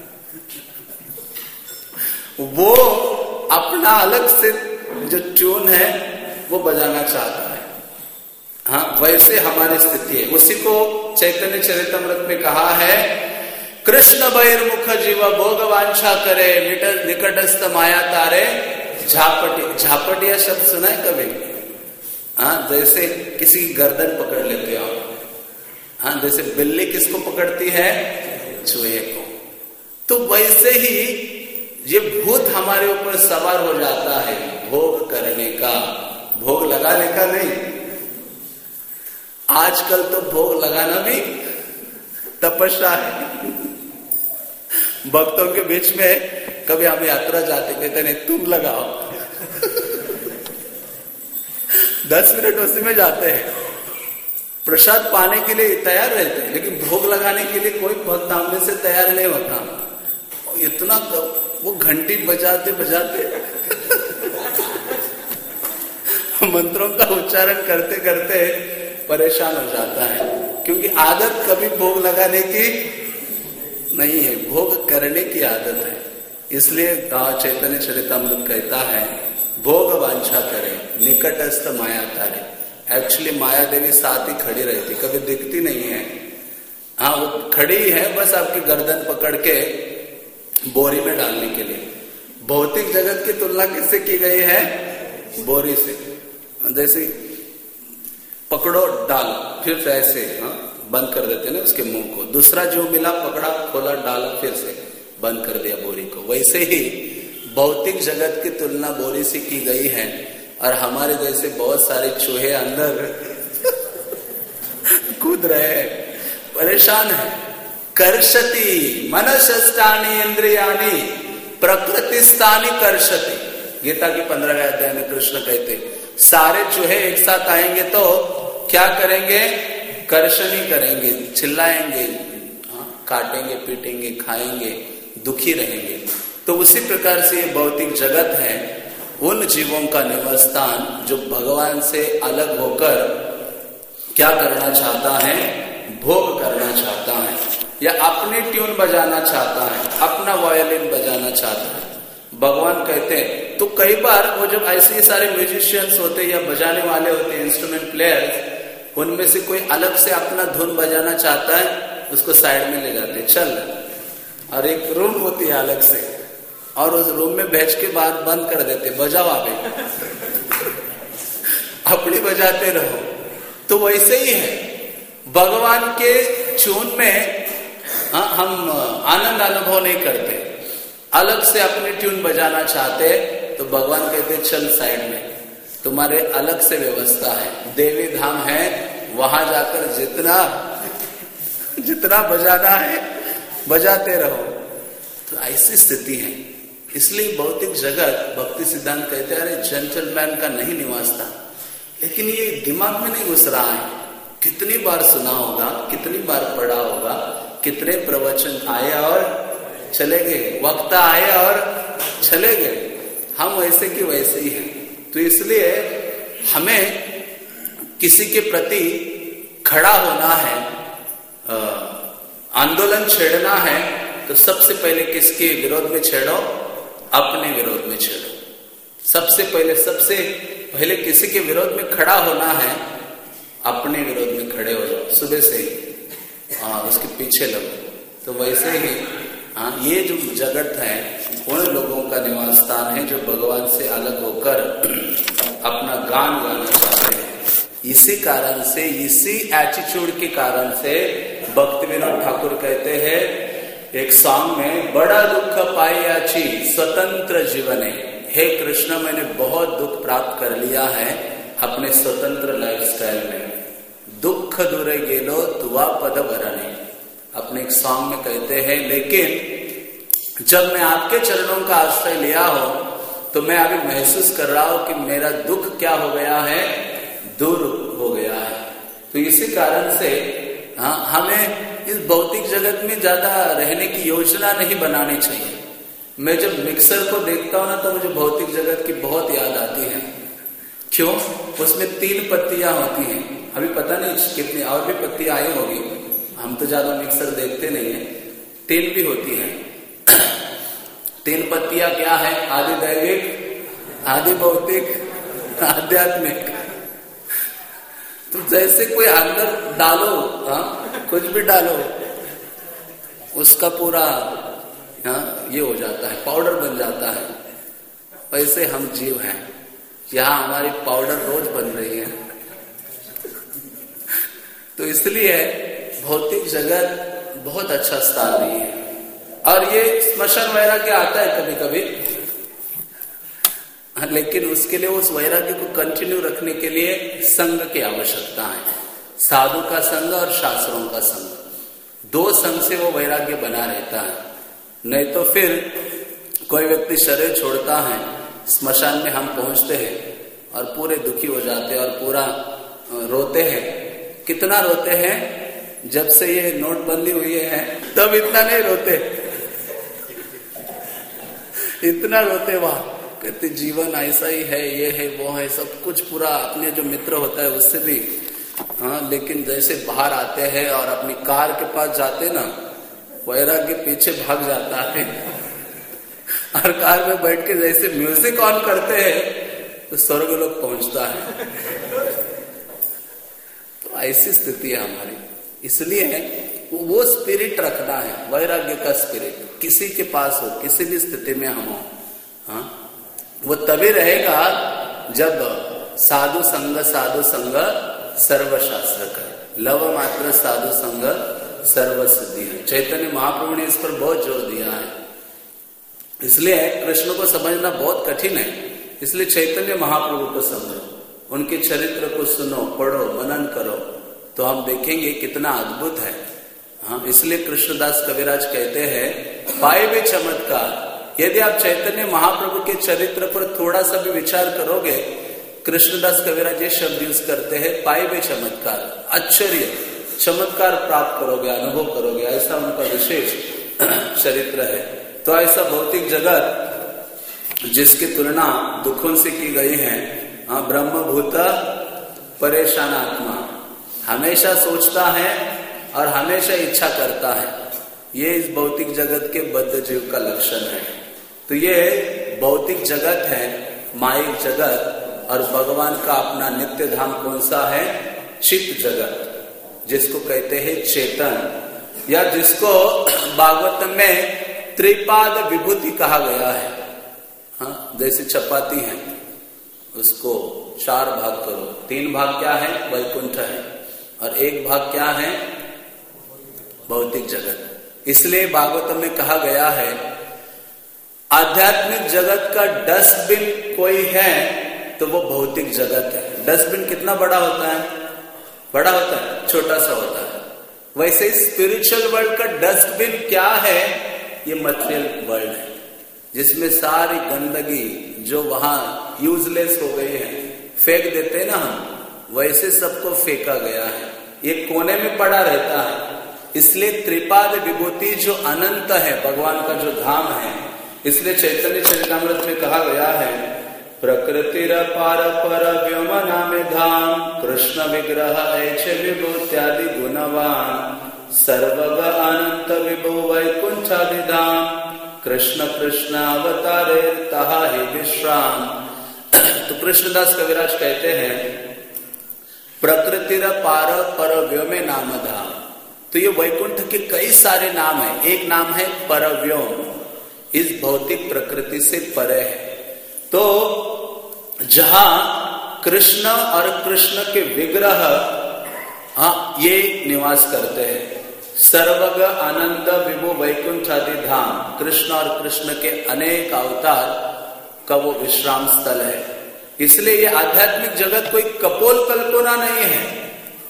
वो अपना अलग से जो ट्यून है वो बजाना चाहता है। हाँ, वैसे हमारी स्थिति है। उसी को चैतन्य चरितमृत में कहा है, कृष्ण बहिर्मुख जीव भोग वांछा करे, निकटस्थ माया तारे झापटी। झापटिया शब्द सुना है कभी? हाँ, जैसे किसी की गर्दन पकड़ लेते हो आप। हाँ, जैसे बिल्ली किसको पकड़ती है? चूहे को। तो वैसे ही ये भूत हमारे ऊपर सवार हो जाता है, भोग करने का, भोग लगाने का नहीं। आजकल तो भोग लगाना भी तपस्या है। भक्तों के बीच में कभी हम यात्रा जाते, कहते नहीं तुम लगाओ। दस मिनट उसी में जाते हैं, प्रसाद पाने के लिए तैयार रहते हैं, लेकिन भोग लगाने के लिए कोई भक्त सामने से तैयार नहीं होता। इतना वो घंटी बजाते बजाते मंत्रों का उच्चारण करते करते परेशान हो जाता है, क्योंकि आदत कभी भोग लगाने की नहीं है, भोग करने की आदत है। इसलिए चैतन्य चरितमृत कहता है, भोग वांछा करे, निकटस्थ माया तारे। एक्चुअली माया देवी साथ ही खड़ी रहती, कभी दिखती नहीं है। हाँ, वो खड़ी है बस आपकी गर्दन पकड़ के बोरी में डालने के लिए। भौतिक जगत की तुलना किससे की गई है? बोरी से। जैसे पकड़ो डाल, फिर ऐसे हाँ बंद कर देते ना उसके मुंह को, दूसरा जो मिला पकड़ा खोला डाला फिर से बंद कर दिया बोरी को। वैसे ही भौतिक जगत की तुलना बोरी से की गई है, और हमारे जैसे बहुत सारे चूहे अंदर कूद रहे हैं, परेशान है। कर्षति मनसष्टानि इंद्रियाणि प्रकृतिस्थानि कर्षति। गीता के पंद्रहवें अध्याय में कृष्ण कहते, सारे चूहे एक साथ आएंगे तो क्या करेंगे? कर्षणी करेंगे, चिल्लाएंगे, काटेंगे, पीटेंगे, खाएंगे, दुखी रहेंगे। तो उसी प्रकार से ये भौतिक जगत है उन जीवों का निवास स्थान जो भगवान से अलग होकर क्या करना चाहता है? भोग करना चाहता है, या अपनी ट्यून बजाना चाहता है, अपना वायलिन बजाना चाहता है। भगवान कहते हैं, तो कई बार वो जब ऐसे सारे म्यूजिशियंस होते या बजाने वाले होते, इंस्ट्रूमेंट प्लेयर्स, उनमें से कोई अलग से अपना धुन बजाना चाहता है, उसको साइड में ले जाते, चल, और एक रूम होती है अलग से, और उस रूम में भेज के बाद बंद कर देते, बजाओ आप अपनी बजाते रहो। तो वैसे ही है, भगवान के चून में हाँ, हम आनंद अनुभव नहीं करते, अलग से अपनी ट्यून बजाना चाहते, तो भगवान कहते चल साइड में, तुम्हारे अलग से व्यवस्था है, देवी धाम है, वहां जाकर जितना जितना बजाना है बजाते रहो। तो ऐसी स्थिति है। इसलिए भौतिक जगत, भक्ति सिद्धांत कहते हैं, अरे जेंटलमैन का नहीं निवास था, लेकिन ये दिमाग में नहीं घुस रहा है। कितनी बार सुना होगा, कितनी बार पढ़ा होगा, कितने प्रवचन आए और चले गए, वक्ता आए और चले गए, हम वैसे की वैसे ही हैं। तो इसलिए हमें किसी के प्रति खड़ा होना है, आंदोलन छेड़ना है, तो सबसे पहले किसके विरोध में छेड़ो? अपने विरोध में छेड़ो। सबसे पहले सबसे पहले किसी के विरोध में खड़ा होना है, अपने विरोध में खड़े हो जाओ सुबह से ही, हाँ उसके पीछे लगो। तो वैसे ही हाँ, ये जो जगत है उन लोगों का निवास स्थान है जो भगवान से अलग होकर अपना गान गाना चाहते हैं। इसी कारण से, इसी एटीट्यूड के कारण से भक्ति विनोद ठाकुर कहते हैं एक सॉन्ग में, बड़ा दुख पाई स्वतंत्र जीवने। हे कृष्ण, मैंने बहुत दुख प्राप्त कर लिया है अपने स्वतंत्र लाइफस्टाइल में। दुख दूर गेलो तुवा पद वरणे। अपने एक सॉन्ग में कहते हैं, लेकिन जब मैं आपके चरणों का आश्रय लिया हो तो मैं अभी महसूस कर रहा हूं कि मेरा दुख क्या हो गया है, दूर हो गया है। तो इसी कारण से हाँ, हमें इस भौतिक जगत में ज्यादा रहने की योजना नहीं बनानी चाहिए। मैं जब मिक्सर को देखता हूं ना तो मुझे भौतिक जगत की बहुत याद आती है। क्यों? उसमें तीन पत्तियां होती हैं, अभी पता नहीं कितनी और भी पत्तियां आई होगी, हम तो ज्यादा मिक्सर देखते नहीं है। तीन भी होती है। तीन पत्तियां क्या है? आदि दैविक, आदि भौतिक, आध्यात्मिक। तो जैसे कोई अंदर डालो, हाँ, कुछ भी डालो, उसका पूरा हाँ, ये हो जाता है, पाउडर बन जाता है। वैसे हम जीव हैं, यहां हमारी पाउडर रोज बन रही है। तो इसलिए भौतिक जगत बहुत अच्छा स्थान नहीं है। और ये स्मशान वैराग्य आता है कभी कभी, लेकिन उसके लिए उस वैराग्य को कंटिन्यू रखने के लिए संग की आवश्यकता है। साधु का संग और शास्त्रों का संग, दो संग से वो वैराग्य बना रहता है। नहीं तो फिर कोई व्यक्ति शरीर छोड़ता है, स्मशान में हम पहुंचते हैं और पूरे दुखी हो जाते हैं और पूरा रोते हैं। कितना रोते हैं? जब से ये नोटबंदी हुई है तब इतना नहीं रोते, इतना रोते वहां, कहते जीवन ऐसा ही है, ये है वो है, सब कुछ पूरा अपने जो मित्र होता है उससे भी हाँ। लेकिन जैसे बाहर आते हैं और अपनी कार के पास जाते ना, वैराग्य पीछे भाग जाता है और कार में बैठ के जैसे म्यूजिक ऑन करते हैं तो स्वर्ग लोग पहुंचता है। तो ऐसी स्थिति है हमारी। इसलिए वो स्पिरिट रखना है, वैराग्य का स्पिरिट, किसी के पास हो, किसी भी स्थिति में हम हो, हाँ, वो तभी रहेगा जब साधु संग, साधु संग सर्वशास्त्र का, लव मात्र साधु संग सर्व सिद्धि है। चैतन्य महाप्रभु ने इस पर बहुत जोर दिया है। इसलिए कृष्ण को समझना बहुत कठिन है, इसलिए चैतन्य महाप्रभु को समझो, उनके चरित्र को सुनो, पढ़ो, मनन करो, तो हम देखेंगे कितना अद्भुत है। हाँ, इसलिए कृष्णदास कविराज कहते हैं, पाए भी चमत्कार। यदि आप चैतन्य महाप्रभु के चरित्र पर थोड़ा सा भी विचार करोगे, कृष्णदास कविराज ये शब्द यूज करते हैं, पाए भी चमत्कार, आश्चर्य, चमत्कार प्राप्त करोगे, अनुभव करोगे, ऐसा उनका विशेष चरित्र है। तो ऐसा भौतिक जगत जिसकी तुलना दुखों से की गई है, ब्रह्मभूत परेशान आत्मा, हमेशा सोचता है और हमेशा इच्छा करता है, ये इस भौतिक जगत के बद्ध जीव का लक्षण है। तो ये भौतिक जगत है, माइक जगत, और भगवान का अपना नित्य धाम कौन सा है? चित्त जगत, जिसको कहते हैं चेतन, या जिसको भागवत में त्रिपाद विभूति कहा गया है। हाँ, जैसे चपाती है, उसको चार भाग करो, तीन भाग क्या है? वैकुंठ है, और एक भाग क्या है? भौतिक जगत। इसलिए भागवत में कहा गया है, आध्यात्मिक जगत का डस्टबिन कोई है तो वो भौतिक जगत है। डस्टबिन कितना बड़ा होता है? बड़ा होता है, छोटा सा होता है। वैसे स्पिरिचुअल वर्ल्ड का डस्टबिन क्या है? ये मटेरियल वर्ल्ड है, जिसमें सारी गंदगी जो वहां यूजलेस हो गई है, फेंक देते हैं ना हम, वैसे सबको फेंका गया है, ये कोने में पड़ा रहता है। इसलिए त्रिपाद विभूति जो अनंत है, भगवान का जो धाम है, इसलिए चैतन्य चरितामृत में कहा गया है, प्रकृतिर पार पर व्योम नामे धाम, कृष्ण विग्रह ऐचे विभूत्यादि गुणवान, सर्वग अनंत विभु वैकुंठादि धाम, कृष्ण कृष्ण अवतारे तहा ही विश्राम। तो कृष्णदास कविराज कहते हैं, प्रकृतिर पार पर व्योमे नाम धाम। तो ये वैकुंठ के कई सारे नाम है। एक नाम है परव्योम, इस भौतिक प्रकृति से परे है। तो जहां कृष्ण और कृष्ण के विग्रह हाँ ये निवास करते हैं, सर्वग आनंद विभु वैकुंठ आदि धाम, कृष्ण और कृष्ण के अनेक अवतार का वो विश्राम स्थल है। इसलिए ये आध्यात्मिक जगत कोई कपोल कल्पना नहीं है,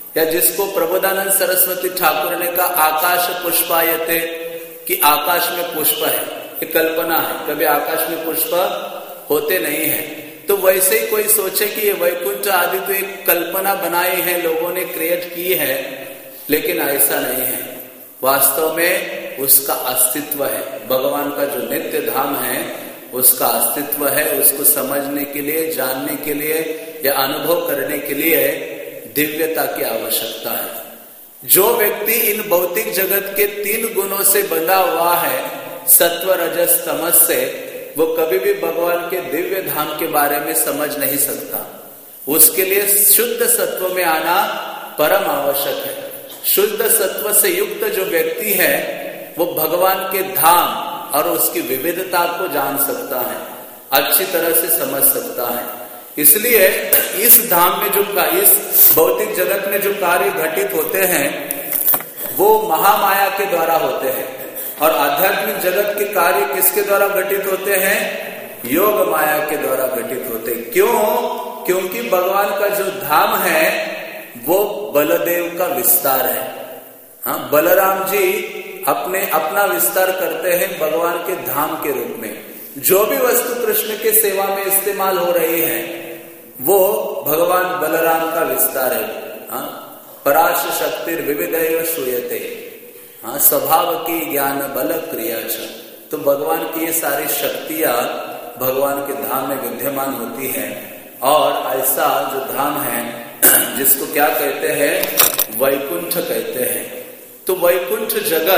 या जिसको प्रबोधानंद सरस्वती ठाकुर ने कहा आकाश पुष्पायते, कि आकाश में पुष्प है, ये कल्पना है, कभी आकाश में पुष्प होते नहीं है। तो वैसे ही कोई सोचे कि ये वैकुंठ आदि तो एक कल्पना बनाई है, लोगों ने क्रिएट की है, लेकिन ऐसा नहीं है। वास्तव में उसका अस्तित्व है। भगवान का जो नित्य धाम है उसका अस्तित्व है। उसको समझने के लिए, जानने के लिए या अनुभव करने के लिए दिव्यता की आवश्यकता है। जो व्यक्ति इन भौतिक जगत के तीन गुणों से बंधा हुआ है, सत्व रजस तमस से, वो कभी भी भगवान के दिव्य धाम के बारे में समझ नहीं सकता। उसके लिए शुद्ध सत्व में आना परम आवश्यक है। शुद्ध सत्व से युक्त जो व्यक्ति है वो भगवान के धाम और उसकी विविधता को जान सकता है, अच्छी तरह से समझ सकता है। इसलिए इस धाम में जो इस भौतिक जगत में जो कार्य घटित होते हैं वो महामाया के द्वारा होते हैं, और आध्यात्मिक जगत के कार्य किसके द्वारा घटित होते हैं? योग माया के द्वारा घटित होते हैं। क्यों? क्योंकि भगवान का जो धाम है वो बलदेव का विस्तार है। हाँ, बलराम जी अपने अपना विस्तार करते हैं भगवान के धाम के रूप में। जो भी वस्तु कृष्ण के सेवा में इस्तेमाल हो रही है वो भगवान बलराम का विस्तार है। हाँ, पराश शक्तिर विविधैव श्रूयते, हाँ, स्वभाव की ज्ञान बल क्रिया छ। तो भगवान की ये सारी शक्तियां भगवान के धाम में विद्यमान होती है। और ऐसा जो धाम है जिसको क्या कहते हैं? वैकुंठ कहते हैं। तो वैकुंठ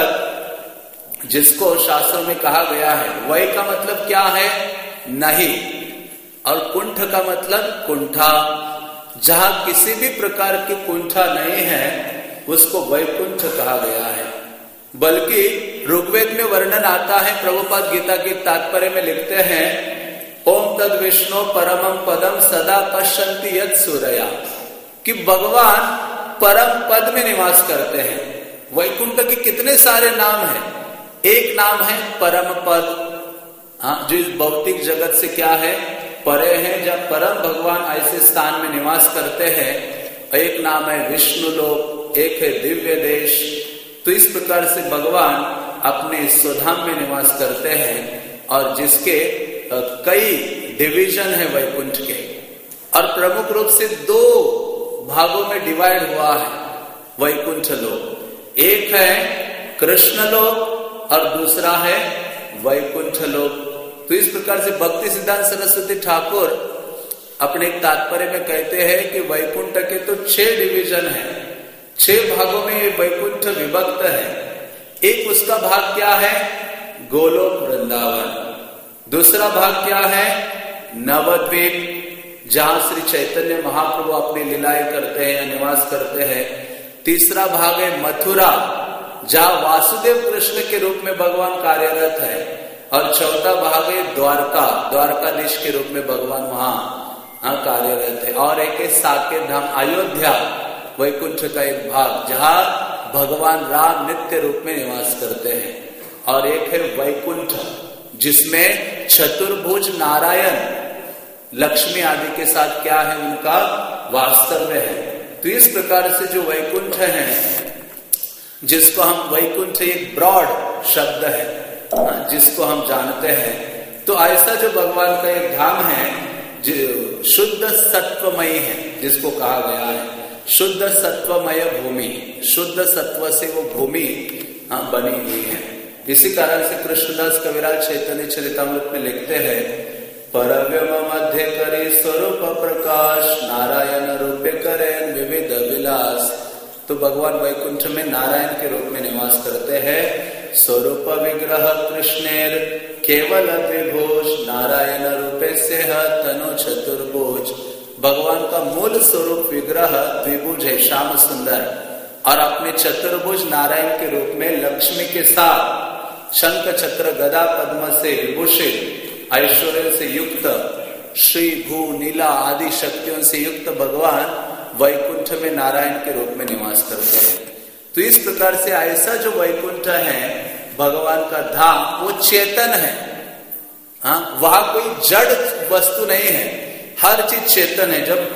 जगत जिसको शास्त्रों में कहा गया है, वै का मतलब क्या है? नहीं, और कुंठ का मतलब कुंठा। जहां किसी भी प्रकार की कुंठा नहीं है उसको वैकुंठ कहा गया है। बल्कि ऋग्वेद में वर्णन आता है, प्रभुपाद गीता के तात्पर्य में लिखते हैं, ओम तद विष्णु परमम पदम सदा पश्यन्ति यत् सूरया, कि भगवान परम पद में निवास करते हैं। वैकुंठ के कितने सारे नाम हैं। एक नाम है परम पद, हाँ, जो इस भौतिक जगत से क्या है? परे है, जब परम भगवान ऐसे स्थान में निवास करते हैं। एक नाम है विष्णु लोक, एक है दिव्य देश। तो इस प्रकार से भगवान अपने स्वधाम में निवास करते हैं, और जिसके कई डिवीजन है वैकुंठ के, और प्रमुख रूप से दो भागों में डिवाइड हुआ है वैकुंठ लोक। एक है कृष्ण लोक और दूसरा है वैकुंठ लोक। तो इस प्रकार से भक्ति सिद्धांत सरस्वती ठाकुर अपने तात्पर्य में कहते हैं कि वैकुंठ के तो छह डिवीजन है, छह भागों में ये वैकुंठ विभक्त है। एक उसका भाग क्या है? गोलोक वृंदावन। दूसरा भाग क्या है? नवद्वीप, जहां श्री चैतन्य महाप्रभु अपनी लीलाएं करते हैं या निवास करते हैं। तीसरा भाग है मथुरा, जहां वासुदेव कृष्ण के रूप में भगवान कार्यरत है। और चौथा भाग है द्वारका, द्वारकाधीश के रूप में भगवान वहां कार्यरत है। और एक है साकेत धाम, अयोध्या, वैकुंठ का एक भाग, जहां भगवान राम नित्य रूप में निवास करते हैं। और एक है वैकुंठ, जिसमें चतुर्भुज नारायण लक्ष्मी आदि के साथ क्या है? उनका वास्तव्य है। तो इस प्रकार से जो वैकुंठ है, जिसको हम वैकुंठ एक ब्रॉड शब्द है जिसको हम जानते हैं, तो ऐसा जो भगवान का एक धाम है जो शुद्ध सत्वमयी है, जिसको कहा गया है शुद्ध सत्वमय भूमि, शुद्ध सत्व से वो भूमि बनी हुई है। इसी कारण से कृष्णदास कविराज चैतन्य चरितामृत में लिखते हैं, परव्यम मध्य करे स्वरूप प्रकाश, नारायण रूपे करे विविध विलास। तो भगवान वैकुंठ में नारायण के रूप में निवास करते हैं। स्वरूप विग्रह कृष्णेर केवल विभूष, नारायण रूपे से तनु चतुर्भुज। भगवान का मूल स्वरूप विग्रह द्विभुज है, श्याम सुंदर, और अपने चतुर्भुज नारायण के रूप में लक्ष्मी के साथ शंख चक्र गदा पद्म से विभूषित, ऐश्वर्य से युक्त, श्री भू नीला आदि शक्तियों से युक्त भगवान वैकुंठ में नारायण के रूप में निवास करते हैं। तो इस प्रकार से ऐसा जो वैकुंठ है भगवान का धाम, वो चेतन है। हाँ, वहां कोई जड़ वस्तु नहीं है, हर चीज चेतन है। जब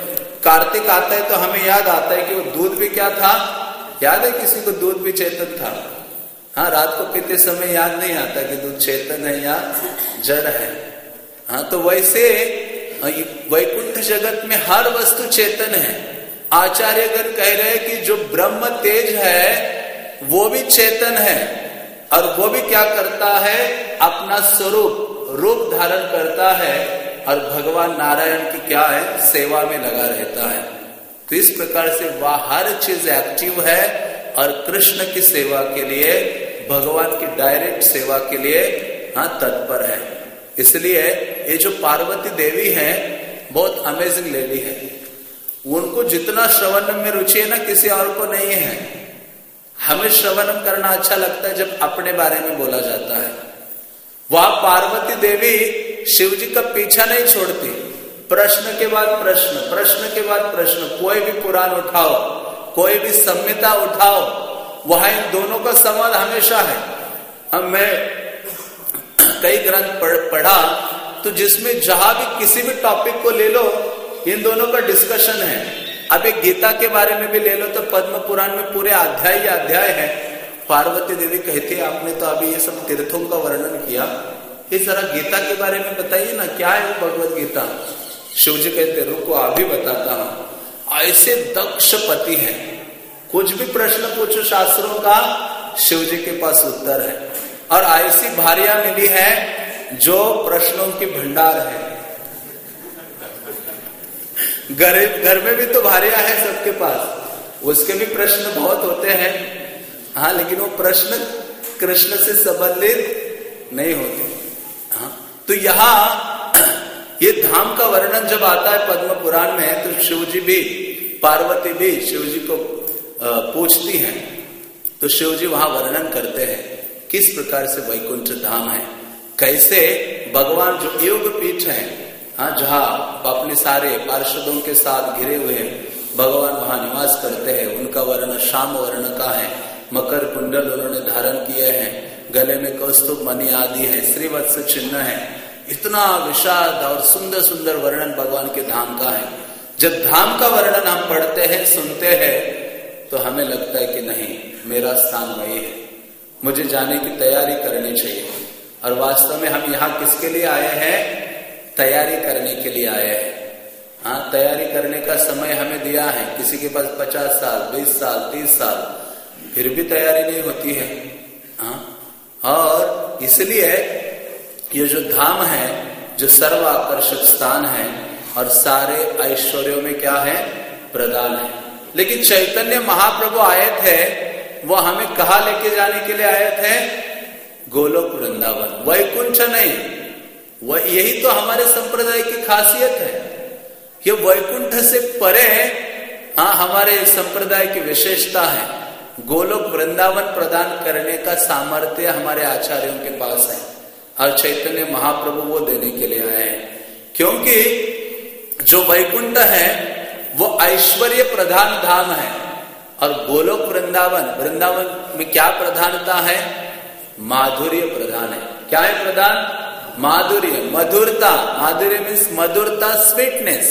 कार्तिक आता है तो हमें याद आता है कि वो दूध भी क्या था, याद है किसी को दूध भी चेतन था? हाँ, रात को पीते समय याद नहीं आता कि दूध चेतन है या जड़ है। हाँ, तो वैसे वैकुंठ जगत में हर वस्तु चेतन है। आचार्यगण कह रहे हैं कि जो ब्रह्म तेज है वो भी चेतन है, और वो भी क्या करता है, अपना स्वरूप रूप धारण करता है और भगवान नारायण की क्या है, सेवा में लगा रहता है। तो इस प्रकार से वह हर चीज एक्टिव है और कृष्ण की सेवा के लिए, भगवान की डायरेक्ट सेवा के लिए हाँ तत्पर है। इसलिए ये जो पार्वती देवी है बहुत अमेजिंग लेडी है। उनको जितना श्रवणम में रुचि है ना, किसी और को नहीं है। हमें श्रवणम करना अच्छा लगता है जब अपने बारे में बोला जाता है। वह पार्वती देवी शिव जी का पीछा नहीं छोड़ती। प्रश्न के बाद प्रश्न, प्रश्न के बाद प्रश्न, कोई भी पुराण उठाओ, कोई भी संहिता उठाओ, वहां इन दोनों का संवाद हमेशा है। अब मैं कई ग्रंथ पढ़, पढ़ा तो जिसमें जहां भी किसी भी टॉपिक को ले लो, इन दोनों का डिस्कशन है। अब एक गीता के बारे में भी ले लो तो पद्म पुराण में पूरे अध्याय ही अध्याय है। पार्वती देवी कहती है, आपने तो अभी ये सब तीर्थों का वर्णन किया, इस जरा गीता के बारे में बताइए ना, क्या है वो भगवत गीता। शिव जी कहते रुको अभी बताता हूं। ऐसे दक्ष पति है, कुछ भी प्रश्न पूछो शास्त्रों का, शिव जी के पास उत्तर है। और ऐसी भारिया मिली है जो प्रश्नों की भंडार है। घर घर में भी तो भारिया है सबके पास, उसके भी प्रश्न बहुत होते हैं। हाँ, लेकिन वो प्रश्न कृष्ण से संबंधित नहीं होते। हाँ, तो यहाँ ये धाम का वर्णन जब आता है पद्म पुराण में, तो शिव जी भी, पार्वती भी शिव जी को पूछती हैं। तो शिव जी वहां वर्णन करते हैं किस प्रकार से वैकुंठ धाम है, कैसे भगवान जो योग पीठ है, हाँ, जहाँ अपने सारे पार्षदों के साथ घिरे हुए हैं, भगवान वहां निवास करते हैं। उनका वर्ण श्याम वर्ण का है, मकर कुंडल उन्होंने धारण किए हैं, गले में कौस्तुभ मणि आदि है, श्रीवत्स चिन्ह है। इतना विशाल और सुंदर सुंदर वर्णन भगवान के धाम का है। जब धाम का वर्णन हम पढ़ते हैं, सुनते हैं, तो हमें लगता है कि नहीं, मेरा स्थान वही है, मुझे जाने की तैयारी करनी चाहिए। और वास्तव में हम यहाँ किसके लिए आए हैं? तैयारी करने के लिए आए हैं। हाँ, तैयारी करने का समय हमें दिया है। किसी के पास पचास साल, बीस साल, तीस साल, फिर भी तैयारी नहीं होती है। हाँ, और इसलिए ये जो धाम है, जो सर्वाकर्षक स्थान है और सारे ऐश्वर्यों में क्या है? प्रदान है। लेकिन चैतन्य महाप्रभु आए थे, वो हमें कहाँ लेके जाने के लिए आए थे? गोलोक वृंदावन, वैकुंठ नहीं। वह यही तो हमारे संप्रदाय की खासियत है। ये वैकुंठ से परे हाँ हमारे संप्रदाय की विशेषता है। गोलोक वृंदावन प्रदान करने का सामर्थ्य हमारे आचार्यों के पास है, और चैतन्य महाप्रभु वो देने के लिए आए हैं। क्योंकि जो वैकुंठ है वो ऐश्वर्य प्रधान धाम है, और गोलोक वृंदावन, वृंदावन में क्या प्रधानता है? माधुर्य प्रधान है। क्या है प्रधान? माधुर्य, मधुरता। माधुर्य मीन्स मधुरता, स्वीटनेस,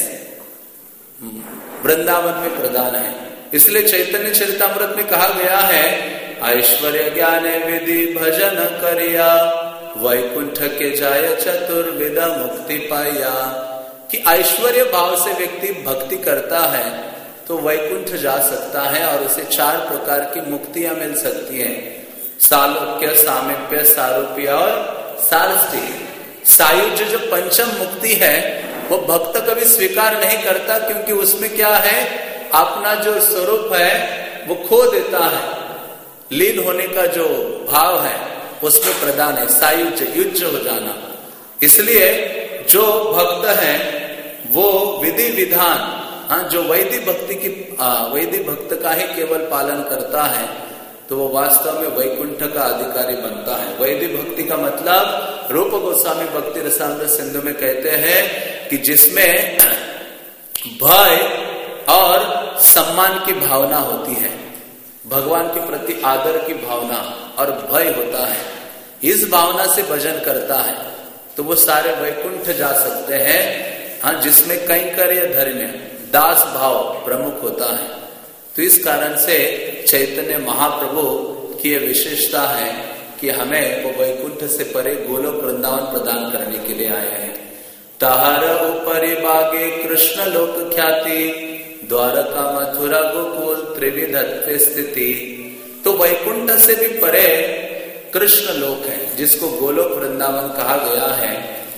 वृंदावन में प्रधान है। इसलिए चैतन्य चरितामृत में कहा गया है, ऐश्वर्य ज्ञाने विधि भजन करिया, वैकुंठ के जाय चतुर्विध मुक्ति पाया। कि ऐश्वर्य भाव से व्यक्ति भक्ति करता है तो वैकुंठ जा सकता है, और उसे चार प्रकार की मुक्तियां मिल सकती हैं: सालोक्य, सामीप्य, सारूप्य और सारस्थी। सायुज्य जो पंचम मुक्ति है वो भक्त कभी स्वीकार नहीं करता, क्योंकि उसमें क्या है? अपना जो स्वरूप है वो खो देता है। लीन होने का जो भाव है उसमें प्रदान है सायुज्य, युज्य हो जाना। इसलिए जो भक्त है वो विधि विधान, हाँ, जो वैदिक भक्ति की वैदिक भक्त का ही केवल पालन करता है, तो वो वास्तव में वैकुंठ का अधिकारी बनता है। वैदिक भक्ति का मतलब रूप गोस्वामी भक्ति रसामृत सिंधु में कहते हैं कि जिसमें भय और सम्मान की भावना होती है, भगवान के प्रति आदर की भावना और भय होता है, इस भावना से भजन करता है तो वो सारे वैकुंठ जा सकते हैं। हाँ, जिसमें कैंकर्य धर्म, दास भाव प्रमुख होता है। तो इस कारण से चैतन्य महाप्रभु की यह विशेषता है कि हमें वो वैकुंठ से परे गोलोक वृंदावन प्रदान करने के लिए आए हैं। तहर ऊपरी बागे कृष्ण लोक ख्याति, द्वारका मथुरा गोकुल त्रिविधत्व स्थिति। तो वैकुंठ से भी परे कृष्ण लोक है, जिसको गोलोक वृंदावन कहा गया है।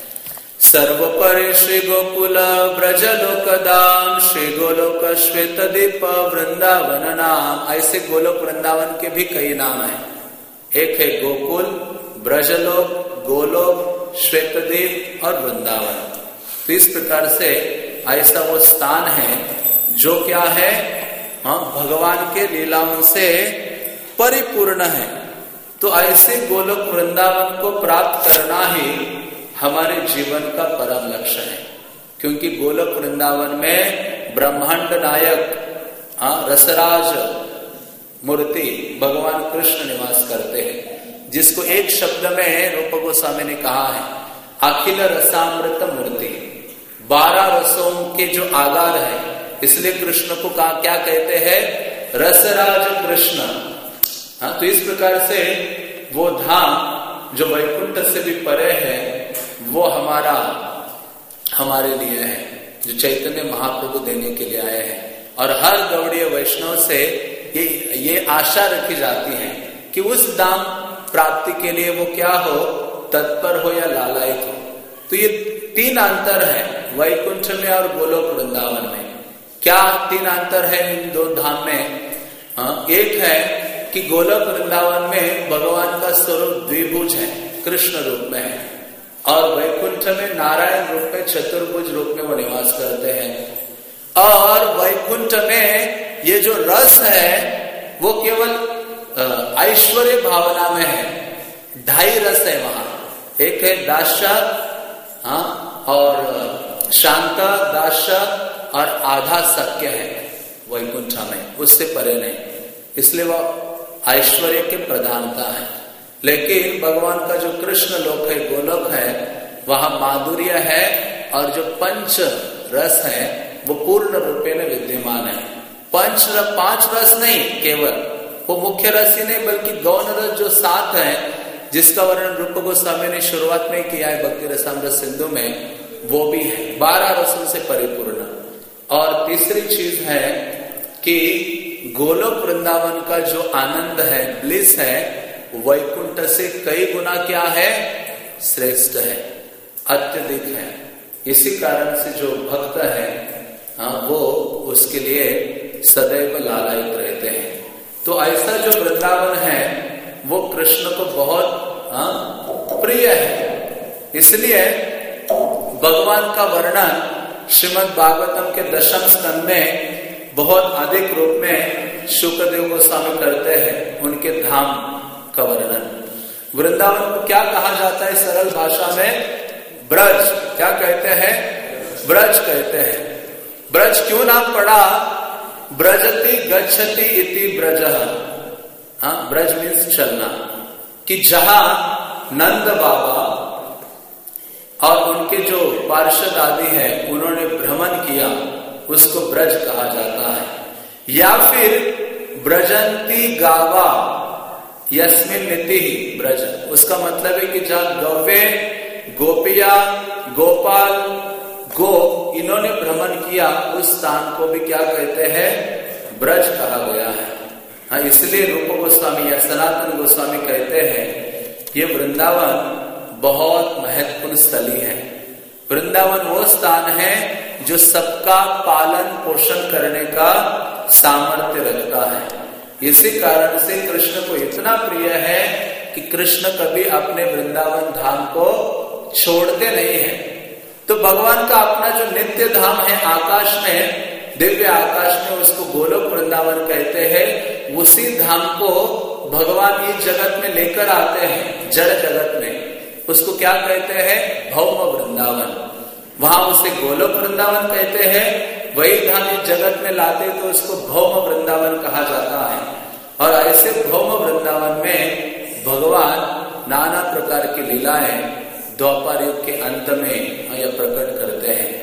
सर्वपरि श्री गोकुल ब्रज लोक धाम, श्री गोलोक श्वेत दीप वृंदावन नाम। ऐसे गोलोक वृंदावन के भी कई नाम हैं। एक है गोकुल, ब्रजलोक, गोलोक, श्वेतदीप और वृंदावन। तो इस प्रकार से ऐसा वो स्थान है जो क्या है, हाँ, भगवान के लीलाओं से परिपूर्ण है। तो ऐसे गोलोक वृंदावन को प्राप्त करना ही हमारे जीवन का परम लक्ष्य है, क्योंकि गोलोक वृंदावन में ब्रह्मांड नायक, हाँ, रसराज मूर्ति भगवान कृष्ण निवास करते हैं, जिसको एक शब्द में रूप गोस्वामी ने कहा है अखिल रसामृत मूर्ति। बारह रसों के जो आगार है, इसलिए कृष्ण को कहा क्या कहते हैं, रसराज कृष्ण। हाँ, तो इस प्रकार से वो धाम जो वैकुंठ से भी परे है, वो हमारा हमारे लिए है, जो चैतन्य महाप्रभु देने के लिए आए हैं। और हर गौड़ीय वैष्णव से ये ये आशा रखी जाती है कि उस धाम प्राप्ति के लिए वो क्या हो, तत्पर हो या लालायित हो। तो ये तीन अंतर है वैकुंठ में और गोलोक वृंदावन में। क्या तीन अंतर है इन दो धाम में? हाँ, एक है कि गोलोक वृंदावन में भगवान का स्वरूप द्विभुज है, कृष्ण रूप में है, और वैकुंठ में नारायण रूप में, चतुर्भुज रूप में वो निवास करते हैं। और वैकुंठ में ये जो रस है वो केवल ऐश्वर्य भावना में है। ढाई रस है वहां, एक है दास्य, हाँ, और शांत दास्य और आधा सत्य है वैकुंठ में, उससे परे नहीं। इसलिए वह ऐश्वर्य के प्रधानता है। लेकिन भगवान का जो कृष्ण लोक है, गोलोक है, वहां माधुर्य है, और जो पंच रस है वो पूर्ण रूपे में विद्यमान है। पंच पांच रस नहीं केवल, वो मुख्य रस ही नहीं बल्कि गौण रस जो सात है, जिसका वर्णन रूप गोस्वामी ने शुरुआत में किया है भक्ति रसामृत सिंधु में, वो भी है बारह रसों से परिपूर्ण। और तीसरी चीज है कि गोलोक वृंदावन का जो आनंद है, ब्लिस है, वैकुंठ से कई गुना क्या है, श्रेष्ठ है, अत्यधिक है। इसी कारण से जो भक्त है, हाँ, वो उसके लिए सदैव लालायित रहते हैं। तो ऐसा जो वृंदावन है वो कृष्ण को बहुत, हाँ, प्रिय है। इसलिए भगवान का वर्णन श्रीमद् भागवतम के दशम स्कंद में बहुत अधिक रूप में शुकदेव गोस्वामी करते हैं उनके धाम का वर्णन। वृंदावन को क्या कहा जाता है सरल भाषा में? ब्रज। क्या कहते हैं? ब्रज कहते हैं। ब्रज क्यों नाम पड़ा? ब्रजति गच्छति इति ब्रजः। हाँ, ब्रज मीन्स चलना, कि जहां नंद बाबा और उनके जो पार्षद आदि है उन्होंने भ्रमण किया, उसको ब्रज कहा जाता है। या फिर ब्रजंती गावा यस्मिन नीति ब्रज, उसका मतलब है कि जहां गौवे, गोपिया, गोपाल, गो, इन्होंने भ्रमण किया, उस स्थान को भी क्या कहते हैं? ब्रज कहा गया है। हाँ, इसलिए रूप गोस्वामी या सनातन गोस्वामी कहते हैं ये वृंदावन बहुत महत्वपूर्ण स्थली है। वृंदावन वो स्थान है जो सबका पालन पोषण करने का सामर्थ्य रखता है। इसी कारण से कृष्ण को इतना प्रिय है कि कृष्ण कभी अपने वृंदावन धाम को छोड़ते नहीं है। तो भगवान का अपना जो नित्य धाम है आकाश में, दिव्य आकाश में, उसको गोलोक वृंदावन कहते हैं। उसी धाम को भगवान इस जगत में लेकर आते हैं, जड़ जगत में, उसको क्या कहते हैं? भौम वृंदावन। वहां उसे गोलोक वृंदावन कहते हैं। वही धाम इस जगत में लाते तो उसको भौम वृंदावन कहा जाता है। और ऐसे भौम वृंदावन में भगवान नाना प्रकार की लीलाएं द्वापर युग के अंत में यह प्रकट करते हैं।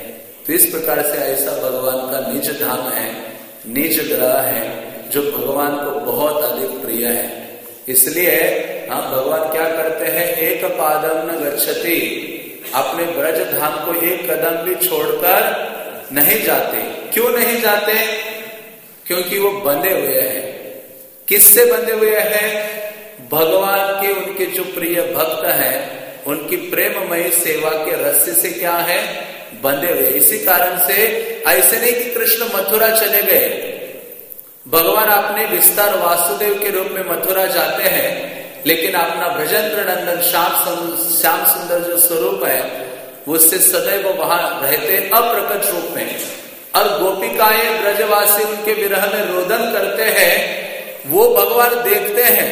तो इस प्रकार से ऐसा भगवान का निज धाम है, निज ग्रह है, जो भगवान को बहुत अधिक प्रिय है। इसलिए हाँ, भगवान क्या करते हैं, एक पादम न गच्छति, अपने ब्रज धाम को एक कदम भी छोड़कर नहीं जाते। क्यों नहीं जाते? क्योंकि वो बंधे हुए हैं। किससे बंधे हुए हैं? भगवान के, उनके जो प्रिय भक्त हैं, उनकी प्रेममयी सेवा के रस्से से क्या है, बंधे हुए। इसी कारण से ऐसे नहीं कि कृष्ण मथुरा चले गए, भगवान अपने विस्तार वासुदेव के रूप में मथुरा जाते हैं, लेकिन अपना भजंत्र नंदन श्याम श्याम सुंदर जो स्वरूप है, उससे सदैव वहां रहते अप्रकट रूप में। और गोपिकाएं ब्रजवासी उनके विरह में रोदन करते हैं, वो भगवान देखते हैं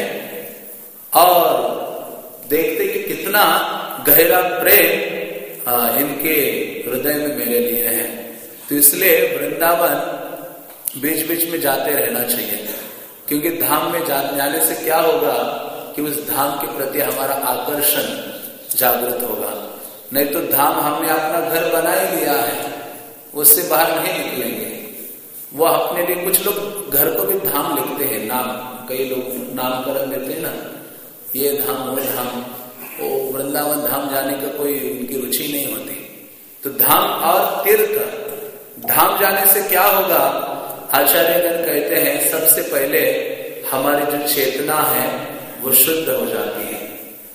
और देखते कि कितना गहरा प्रेम आ, इनके हृदय में मेरे लिए है। तो इसलिए वृंदावन बीच बीच में जाते रहना चाहिए, क्योंकि धाम में जाने से क्या होगा कि उस धाम के प्रति हमारा आकर्षण जागृत होगा। नहीं तो धाम हमने अपना घर बना ही लिया है, उससे बाहर नहीं निकलेंगे। वो अपने लिए, कुछ लोग घर को भी धाम लिखते हैं, नाम, कई लोग नामकरण देते हैं ना, ये धाम वो धाम, वो वृंदावन धाम जाने का कोई उनकी रुचि नहीं होती। तो धाम और तीर्थ, धाम जाने से क्या होगा, आचार्यगण कहते हैं सबसे पहले हमारी जो चेतना है वो शुद्ध हो जाती है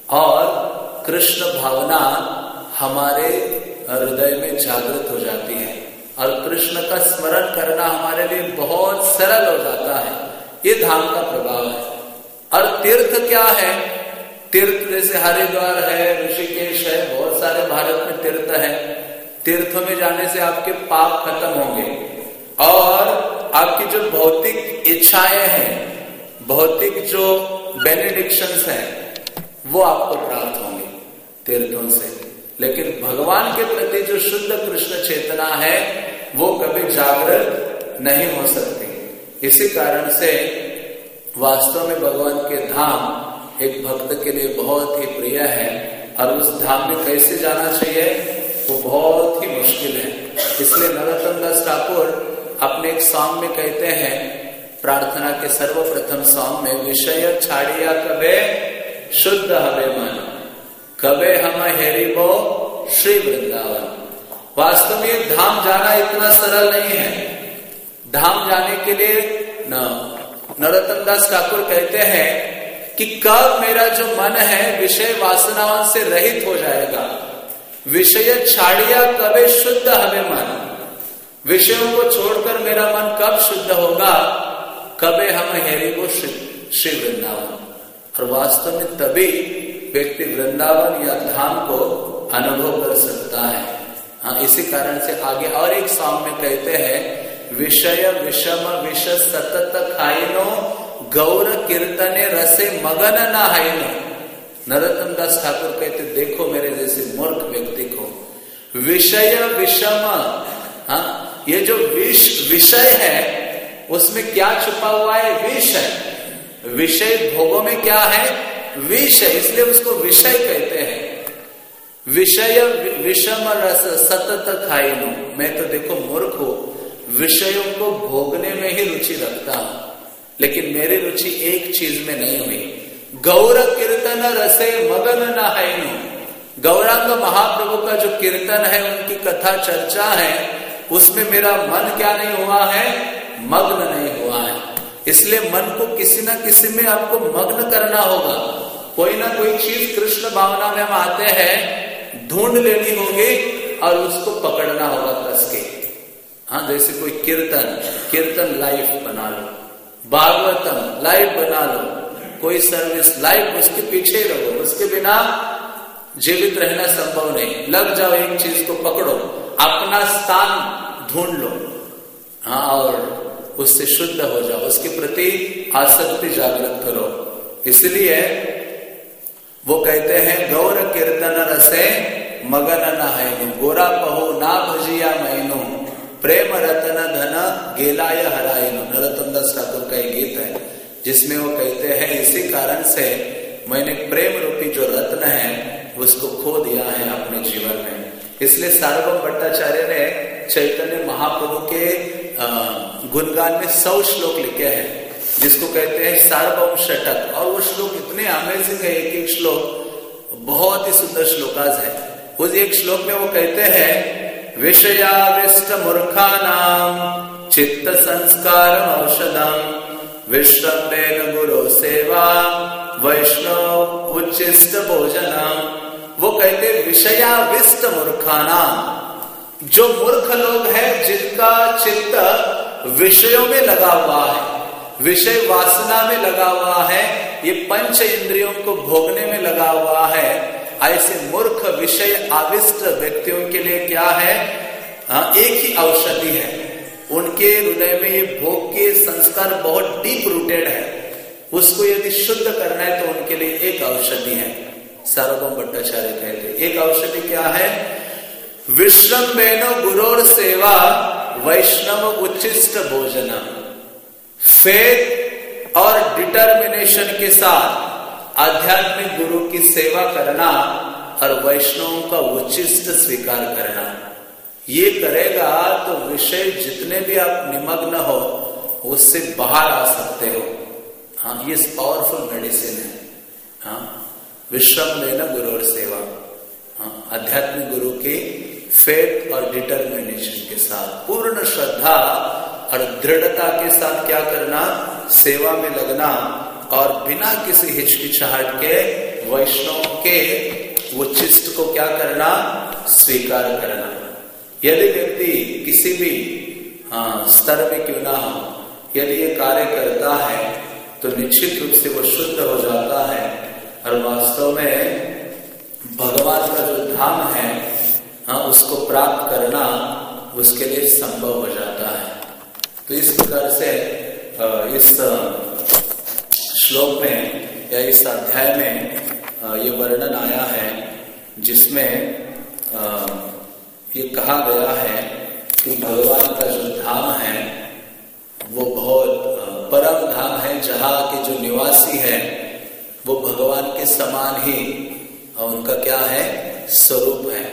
और कृष्ण भावना हमारे हृदय में जागृत हो जाती है और कृष्ण का स्मरण करना हमारे लिए बहुत सरल हो जाता है। ये धाम का प्रभाव है। और तीर्थ क्या है? तीर्थ जैसे हरिद्वार है, ऋषिकेश है, बहुत सारे भारत में तीर्थ है। तीर्थों में जाने से आपके पाप खत्म होंगे और आपकी जो भौतिक इच्छाएं हैं, भौतिक जो बेनेडिक्शंस हैं, वो आपको प्राप्त होंगे तीर्थों से। लेकिन भगवान के प्रति जो शुद्ध कृष्ण चेतना है वो कभी जागृत नहीं हो सकती। इसी कारण से वास्तव में भगवान के धाम एक भक्त के लिए बहुत ही प्रिय है और उस धाम में कैसे जाना चाहिए वो बहुत ही मुश्किल है। इसलिए नरोत्तम दास ठाकुर अपने एक सॉन्ग में कहते हैं, प्रार्थना के सर्वप्रथम सॉन्ग में, विषय छाड़िया कबे शुद्ध हवे मन, कबे हम हेरिबो श्री वृंदावन। वास्तव में धाम जाना इतना सरल नहीं है। धाम जाने के लिए न नरोत्तम दास ठाकुर कहते हैं कि कब मेरा जो मन है विषय वासनाओं से रहित हो जाएगा। विषय छाड़िया कबे शुद्ध हवे मन, विषयों को छोड़कर मेरा मन कब शुद्ध होगा, कबे हम हेरिबो श्री वृंदावन। और वास्तव में तभी व्यक्ति वृंदावन या धाम को अनुभव कर सकता है। हाँ, इसी कारण से आगे और एक सॉन्ग में कहते हैं, विषय विषम विष सतत खाइनो, गौर कीर्तने रसे मगन न हाइनो। नरोत्तम दास ठाकुर कहते, देखो मेरे जैसे मूर्ख व्यक्ति को विषय विषम, हाँ, ये जो विष विषय है उसमें क्या छुपा हुआ है, विष है। विषय भोगों में क्या है, विष है, इसलिए उसको विषय कहते हैं। विषय विषम रस सतत खाइनो, मैं तो देखो मूर्ख हूं, विषयों को भोगने में ही रुचि रखता हूं, लेकिन मेरी रुचि एक चीज में नहीं हुई, गौर कीर्तन रसे मगन न हाइनो। गौरांग महाप्रभु का जो कीर्तन है, उनकी कथा चर्चा है, उसमें मेरा मन क्या नहीं हुआ है, मग्न नहीं हुआ है। इसलिए मन को किसी ना किसी में आपको मग्न करना होगा। कोई ना कोई चीज कृष्ण भावना में हम आते हैं, ढूंढ लेनी होगी और उसको पकड़ना होगा कस के। हाँ, जैसे कोई कीर्तन कीर्तन लाइफ बना लो, भागवतम लाइव बना लो, कोई सर्विस लाइव, उसके पीछे ही रहो, उसके बिना जीवित रहना संभव नहीं। लग जाओ, एक चीज को पकड़ो, अपना स्थान ढूंढ लो, हाँ, और उससे शुद्ध हो जाओ, उसके प्रति आसक्ति जागृत करो। इसलिए वो कहते हैं, गौर कीर्तन रसे मगन न है, गोरा पहो ना भजिया मैनो, प्रेम रतन धन गेलाय हरायनो। नरोत्तम दास ठाकुर का एक गीत है जिसमें वो कहते हैं, इसी कारण से मैंने प्रेम रूपी जो रत्न है उसको खो दिया है अपने जीवन में। इसलिए सार्वभौम भट्टाचार्य ने चैतन्य महाप्रभु के गुणगान में सौ श्लोक लिखे हैं, जिसको कहते हैं सार्वभौम षटक। और वो श्लोक इतने अमेजिंग है, एक एक श्लोक बहुत ही सुंदर श्लोकाज है। उस एक श्लोक में वो कहते हैं, विषयाविष्ट मूर्खानाम चित्त संस्कार औषधम विश्रम्भेन गुरु सेवा वैष्णव उच्चिष्ट भोजनम। वो कहते विषयाविष्ट मूर्खानाम, जो मूर्ख लोग हैं जिनका चित्त विषयों में लगा हुआ है, विषय वासना में लगा हुआ है, ये पंच इंद्रियों को भोगने में लगा हुआ है, ऐसे मूर्ख विषय आविष्ट व्यक्तियों के लिए क्या है? हाँ, एक ही औषधि है। उनके हृदय में ये भोग के संस्कार बहुत डीप रूटेड है, उसको यदि शुद्ध करना है तो उनके लिए एक औषधि है। सार्वभौम भट्टाचार्य कहते एक औषधि क्या है? विश्रम्भेन गुरोर सेवा वैष्णव उच्चिष्ट भोजन। फेथ और डिटर्मिनेशन के साथ आध्यात्मिक गुरु की सेवा करना और वैष्णवों का उच्चिष्ट स्वीकार करना, ये करेगा तो विषय जितने भी आप निमग्न हो उससे बाहर आ सकते हो। हाँ, ये पावरफुल मेडिसिन है। हाँ, विश्रम्भेन गुरोर सेवा, हाँ, आध्यात्मिक गुरु की फेथ और डिटर्मिनेशन के साथ पूर्ण श्रद्धा और दृढ़ता के साथ क्या करना? सेवा में लगना और बिना किसी हिचकिचाहट के वैष्णव के उच्चिष्ट को क्या करना? स्वीकार करना। यदि व्यक्ति किसी भी हाँ, स्तर में क्यों ना हो, यदि ये कार्य करता है तो निश्चित रूप से वो शुद्ध हो जाता है और वास्तव में भगवान का जो धाम है हाँ, उसको प्राप्त करना उसके लिए संभव हो जाता है। तो इस प्रकार से इस श्लोक में या इस अध्याय में ये वर्णन आया है, जिसमें ये कहा गया है कि भगवान का जो धाम है वो बहुत परम धाम है, जहाँ के जो निवासी है वो भगवान के समान ही उनका क्या है? स्वरूप है।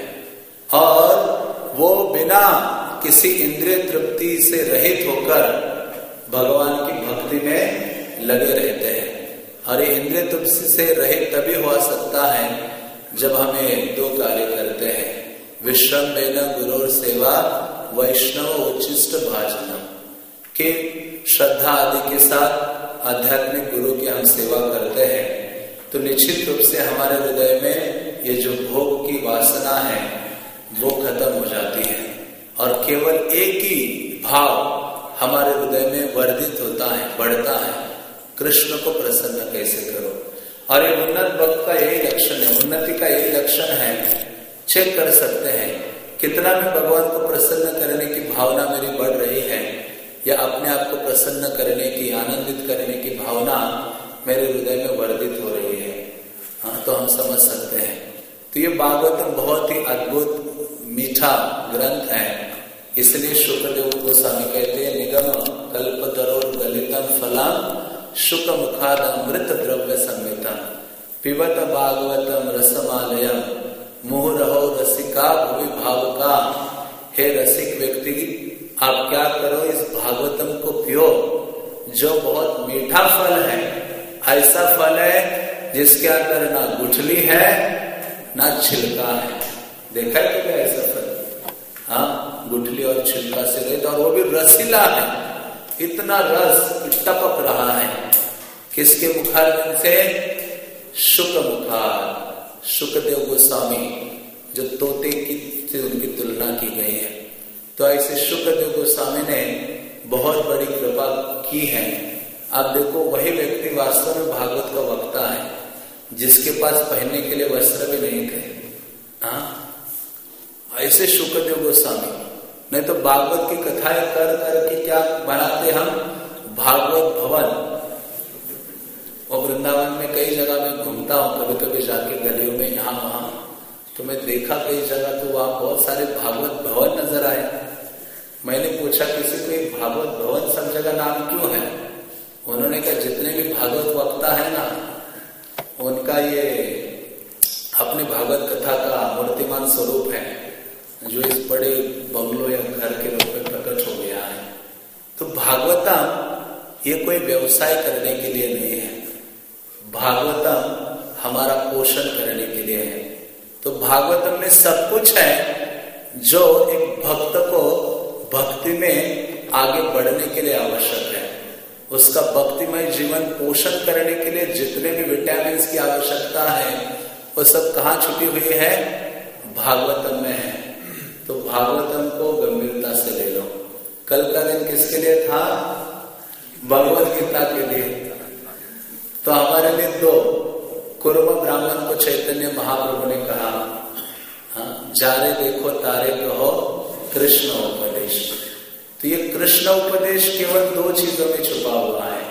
और वो बिना किसी इंद्रिय तृप्ति से रहित होकर भगवान की भक्ति में लगे रहते हैं। और ये इंद्रिय तृप्ति से रहित तभी हो सकता है जब हमें दो कार्य करते हैं, विश्रम्भेन गुरोर सेवा वैष्णव उच्चिष्ट भाजनम, के श्रद्धा आदि के साथ आध्यात्मिक गुरु की हम सेवा करते हैं तो निश्चित रूप से हमारे हृदय में ये जो भोग की वासना है वो खत्म हो जाती है और केवल एक ही भाव हमारे हृदय में वर्धित होता है, बढ़ता है, कृष्ण को प्रसन्न कैसे करो। और ये उन्नत भक्त का यही लक्षण है, उन्नति का यही लक्षण है। चेक कर सकते हैं कितना भी भगवान को प्रसन्न करने की भावना मेरी बढ़ रही है या अपने आप को प्रसन्न करने की, आनंदित करने की भावना मेरे हृदय में वर्धित हो रही है। हाँ, तो हम समझ सकते हैं। तो ये भागवतम बहुत ही अद्भुत मीठा ग्रंथ है, इसलिए शुक्रदेव गोस्वामी कहते हैं निगम कल्पतरो गलितम फलम शुक मुखादमृत द्रव्य संहिता पिबत भागवतम रसमालयम मुहुरहो रसिका भुवि भावुका। हे रसिक व्यक्ति, आप क्या करो, इस भागवतम को पियो जो बहुत मीठा फल है। ऐसा फल है जिसके अंदर ना गुठली है ना छिलका है। देखा है क्या ऐसा फल? हाँ, गुठली और छिलका से रहित, और वो भी रसीला है, इतना रस टपक रहा है। किसके मुखार से? शुक मुखार, शुकदेव गोस्वामी, जो तोते की से उनकी तुलना की गई है। तो ऐसे शुकदेव गोस्वामी ने बहुत बड़ी कृपा की है। आप देखो, वही व्यक्ति वास्तव में भागवत का वक्ता है जिसके पास पहनने के लिए वस्त्र भी नहीं थे। हाँ, ऐसे शुकदेव गोस्वामी, नहीं तो भागवत की कथाएं कर कर के क्या बनाते हम? भागवत भवन। और वृंदावन में कई जगह मैं घूमता हूँ, कभी कभी जाके गलियों में यहाँ वहां, तो मैं देखा कई जगह तो वहां बहुत सारे भागवत भवन नजर आए। मैंने पूछा किसी को, एक भागवत भवन सब जगह नाम क्यों है? उन्होंने कहा जितने भी भागवत वक्ता है ना, उनका ये अपने भागवत कथा का मूर्तिमान स्वरूप है। जो इस बड़े बंगलों या घर के रूप में प्रकट हो गया है। तो भागवतम ये कोई व्यवसाय करने के लिए नहीं है, भागवतम हमारा पोषण करने के लिए है। तो भागवतम में सब कुछ है जो एक भक्त को भक्ति में आगे बढ़ने के लिए आवश्यक है। उसका भक्तिमय जीवन पोषण करने के लिए जितने भी विटामिन की आवश्यकता है वो सब कहाँ छुपी हुई है? भागवतम में है। तो भागवतम को गंभीरता से ले लो। कल का दिन किसके लिए था? भगवत गीता के लिए। तो हमारे लिए दो, कुर्म ब्राह्मण को चैतन्य महाप्रभु ने कहा, हाँ, जारे देखो तारे कहो कृष्ण उपदेश। तो ये कृष्ण उपदेश केवल दो चीजों में छुपा हुआ है।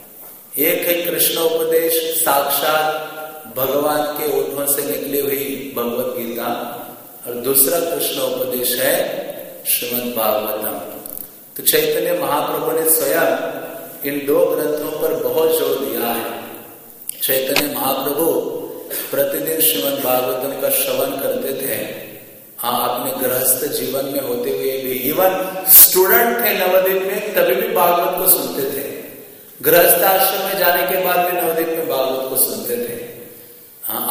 एक है कृष्ण उपदेश, साक्षात भगवान के ओठों से निकली हुई भगवत गीता, और दूसरा कृष्ण उपदेश है श्रीमद् भागवतम। तो चैतन्य महाप्रभु ने स्वयं इन दो ग्रंथों पर बहुत जोर दिया है। चैतन्य महाप्रभु प्रतिदिन श्रीमद् भागवतम का श्रवण करते थे। हाँ, अपने गृहस्थ जीवन में होते हुए भी, इवन स्टूडेंट थे नवद्वीप में तभी भी भागवत को सुनते थे। गृहस्थ आश्रम में जाने के बाद भी नवद्वीप में भागवत को सुनते थे। हाँ,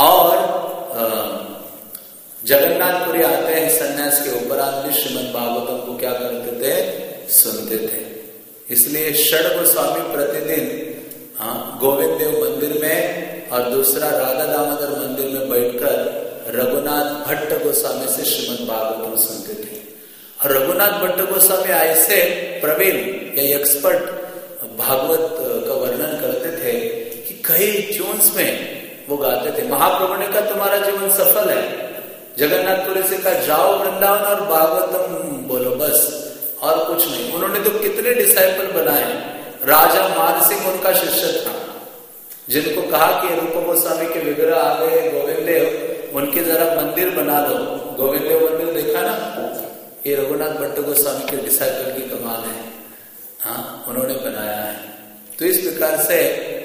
और जगन्नाथपुरी आते हैं सन्यास के उपरांत भी श्रीमद् भागवतम को क्या करते थे? सुनते थे। इसलिए षड गोस्वामी प्रतिदिन हाँ, गोविंद देव मंदिर में और दूसरा राधा दामोदर मंदिर में बैठकर रघुनाथ भट्ट गोस्वामी से श्रीमद् भागवतम सुनते थे। और रघुनाथ भट्ट गोस्वामी ऐसे प्रवीण या एक्सपर्ट भागवत का वर्णन करते थे कि कई ट्यून्स में वो गाते थे। महाप्रभु ने कहा तुम्हारा जीवन सफल है। जगन्नाथपुरी से कहा जाओ वृंदावन और भागवतम बोलो बस, और कुछ नहीं। उन्होंने तो कितने डिसाइपल बनाए। राजा मानसिंह उनका शिष्य था, जिनको कहा कि रूप गोस्वामी के विग्रह आ गए गोविंद देव, उनके जरा मंदिर बना दो। गोविंद देव मंदिर देखा ना, ये रघुनाथ भट्ट गोस्वामी के डिसाइपल की कमाल है। हाँ, उन्होंने बनाया है। तो इस प्रकार से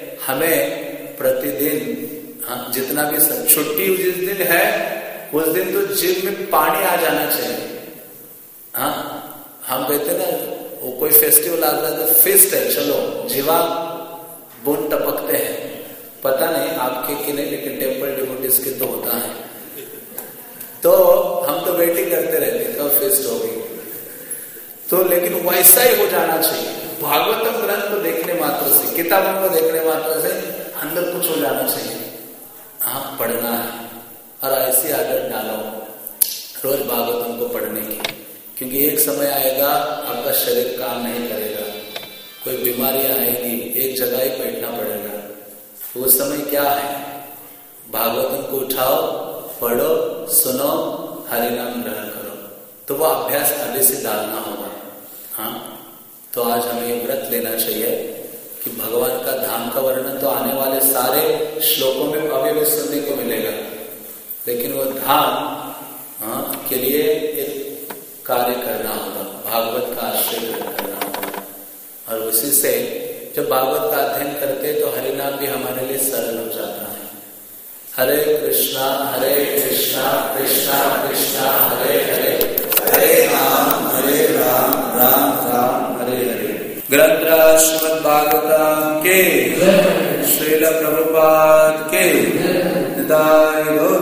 हमें प्रतिदिन हाँ, जितना भी छुट्टी जिस दिन है उस दिन तो जिम में पानी आ जाना चाहिए। हाँ, हम कहते ना वो कोई फेस्टिवल आ रहा है तो फेस्ट है, चलो जीवा बूंद टपकते हैं। पता नहीं आपके कि नहीं, लेकिन टेम्पल डिवोटीज के तो होता है। तो हम तो वेटिंग करते रहते कब फेस्ट होगी। तो लेकिन वैसा ही हो जाना चाहिए। भागवतम ग्रंथ को देखने मात्र से, किताबों को देखने मात्र से अंदर कुछ हो जाना चाहिए। हाँ, पढ़ना है और ऐसी आदत डालो रोज भागवतम को पढ़ने की, क्योंकि एक समय आएगा आपका शरीर काम नहीं करेगा, कोई बीमारी आएगी, एक जगह ही बैठना पड़ेगा। तो उस समय क्या है? भागवतम को उठाओ, पढ़ो, सुनो, हरि नाम ग्रहण करो। तो वो अभ्यास अभी से डालना होगा। हाँ, तो आज हमें व्रत लेना चाहिए कि भगवान का धाम का वर्णन तो आने वाले सारे श्लोकों में अभी भी सुनने को मिलेगा, लेकिन वो धाम हाँ, के लिए एक कार्य करना होगा, भागवत का आश्रय ग्रहण करना होगा। और उसी से जब भागवत का अध्ययन करते हैं तो हरिनाम भी हमारे लिए सरल हो जाता है। हरे कृष्णा हरे कृष्णा कृष्णा कृष्णा हरे हरे, हरे राम हरे राम राम राम हरे हरे। ग्रंथ श्रीमद् भागवतम के, श्रील प्रभुपाद के, निताय गौर